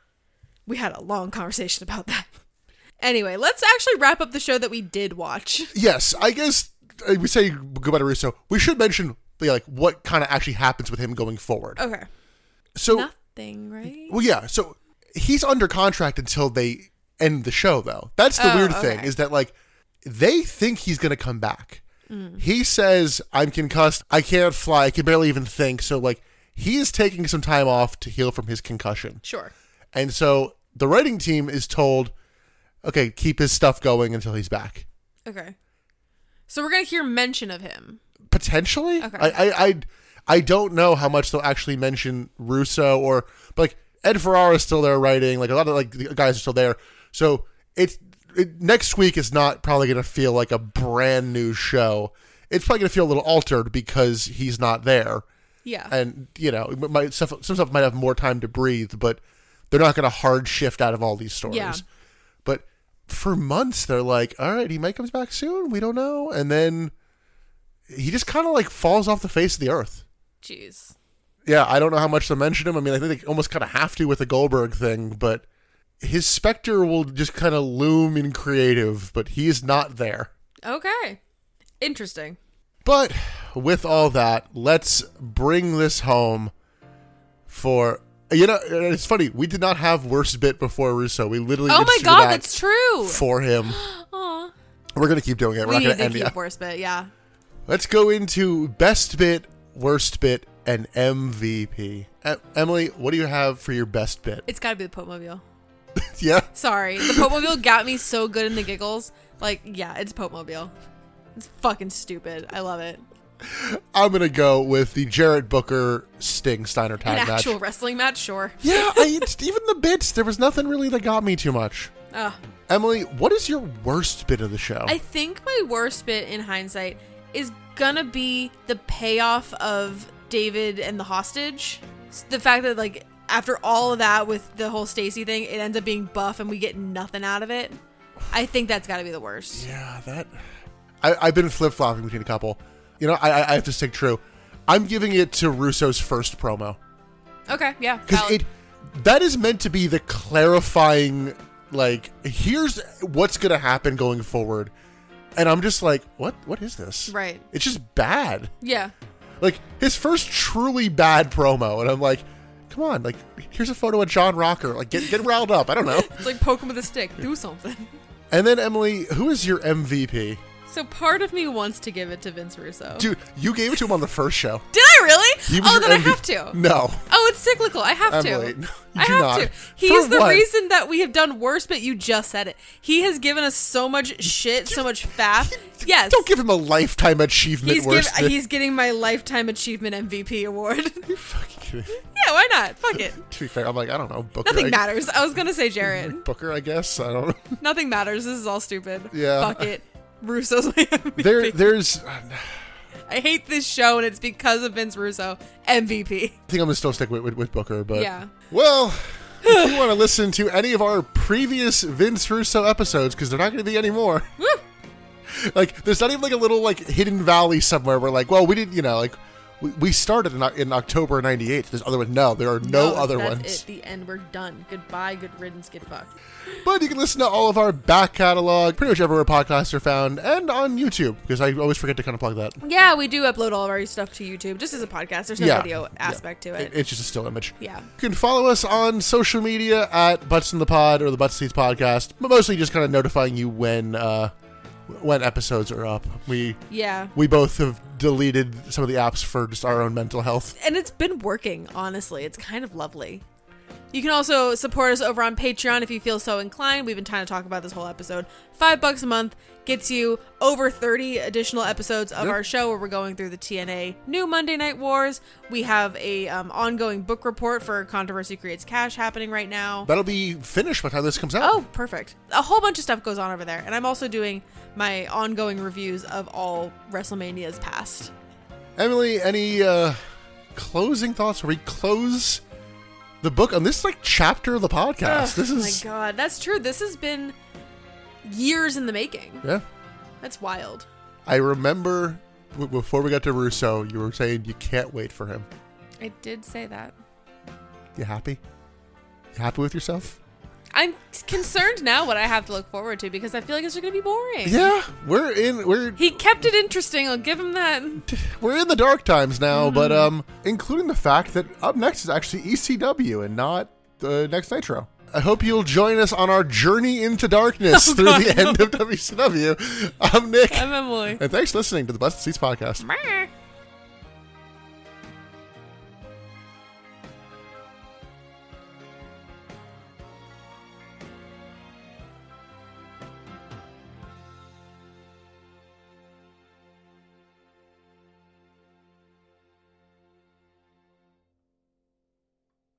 We had a long conversation about that. Anyway, let's actually wrap up the show that we did watch. yes, I guess uh, we say goodbye to Russo. We should mention yeah, like what kind of actually happens with him going forward. Okay. So Nothing, right? well, yeah. So he's under contract until they end the show, though. That's the Oh, weird okay. thing is that like they think he's going to come back. Mm. He says, "I'm concussed. I can't fly. I can barely even think." So like he is taking some time off to heal from his concussion. Sure. And so the writing team is told, okay, keep his stuff going until he's back. Okay. So we're going to hear mention of him. Potentially. Okay. I, I, I, I don't know how much they'll actually mention Russo or, but like Ed Ferrara is still there writing. Like a lot of like the guys are still there. So it's it, next week is not probably going to feel like a brand new show. It's probably going to feel a little altered because he's not there. Yeah. And, you know, it might, stuff, some stuff might have more time to breathe, but they're not going to hard shift out of all these stories. Yeah. But for months, they're like, all right, he might come back soon. We don't know. And then he just kind of like falls off the face of the earth. Jeez. Yeah, I don't know how much to mention him. I mean, I think they almost kind of have to with the Goldberg thing, but his specter will just kind of loom in creative, but he is not there. Okay. Interesting. But with all that, let's bring this home for, you know, it's funny. We did not have worst bit before Russo. We literally Oh my instituted god, that that's true. for him. Aw. We're going to keep doing it. We're We not need going to to end keep yet. worst bit, yeah. Let's go into best bit, worst bit, and M V P. E- Emily, what do you have for your best bit? It's got to be the Pope Mobile. Yeah? Sorry. The Pope Mobile got me so good in the giggles. Like, yeah, it's Pope Mobile. It's fucking stupid. I love it. I'm going to go with the Jarrett Booker Sting Steiner An tag match. actual wrestling match, sure. Yeah, I, it's, even the bits, there was nothing really that got me too much. Ugh. Emily, what is your worst bit of the show? I think my worst bit in hindsight is gonna be the payoff of David and the hostage. The fact that, like, after all of that with the whole Stacy thing, it ends up being Buff and we get nothing out of it. I think that's gotta be the worst. Yeah, that... I, I've been flip-flopping between a couple. You know, I, I have to stick true. I'm giving it to Russo's first promo. Okay, yeah. Because valid. it that is meant to be the clarifying, like, here's what's going to happen going forward. And I'm just like, what? What is this? Right. It's just bad. Yeah. Like, his first truly bad promo. And I'm like, come on. Like, here's a photo of John Rocker. Like, get, get riled up. I don't know. It's like poke him with a stick. Do something. And then, Emily, who is your M V P? So part of me wants to give it to Vince Russo. Dude, you gave it to him on the first show. Did I really? He was Oh, your then I M V P. have to. No. Oh, it's cyclical. I have Emily, to. no, you I do have not. to. He's For the what? reason that we have done worse, but you just said it. He has given us so much shit, so much faff. Yes. Don't give him a lifetime achievement He's, worse give, than... he's getting my Lifetime Achievement M V P award. You're fucking kidding. Yeah, why not? Fuck it. To be fair, I'm like, I don't know. Booker, Nothing I, matters. I was going to say Jarrett. Booker, I guess. I don't know. Nothing matters. This is all stupid. Yeah. Fuck it. Russo's my M V P. There, there's... I hate this show, and it's because of Vince Russo. M V P. I think I'm going to still stick with, with, with Booker, but... Yeah. Well, if you want to listen to any of our previous Vince Russo episodes, because they're not going to be any more... Woo! Like, there's not even like a little like hidden valley somewhere where like, well, we didn't, you know, like we, we started in, in October ninety-eight. There's other ones. No, there are no, other that's ones. It. The end. We're done. Goodbye. Good riddance. Get fucked. But you can listen to all of our back catalog pretty much everywhere podcasts are found and on YouTube because I always forget to kind of plug that. Yeah, we do upload all of our stuff to YouTube just as a podcast. There's no Yeah. video aspect Yeah. to it. It's just a still image. Yeah. You can follow us on social media at Butts in the Pod or the Butts Seats Podcast, but mostly just kind of notifying you when uh, when episodes are up. We Yeah. we both have deleted some of the apps for just our own mental health. And it's been working, honestly. It's kind of lovely. You can also support us over on Patreon if you feel so inclined. We've been trying to talk about this whole episode. Five bucks a month gets you over thirty additional episodes of Yep. our show where we're going through the T N A new Monday Night Wars. We have a um, ongoing book report for Controversy Creates Cash happening right now. That'll be finished by the time this comes out. Oh, perfect. A whole bunch of stuff goes on over there. And I'm also doing my ongoing reviews of all WrestleManias past. Emily, any uh, closing thoughts? Where we close the book on this like chapter of the podcast? Ugh, this is my God, that's true. This has been years in the making. yeah. That's wild. I remember w- before we got to Russo, you were saying you can't wait for him. I did say that. You happy? You happy with yourself? I'm concerned now what I have to look forward to because I feel like it's going to be boring. Yeah, we're in we're He kept it interesting. I'll give him that. we're in the dark times now, Mm-hmm. but um, including the fact that up next is actually E C W and not the next Nitro. I hope you'll join us on our journey into darkness Oh, through God, the no. end of W C W. I'm Nick, I'm Emily. and thanks for listening to the Busted Seats Podcast. Meh.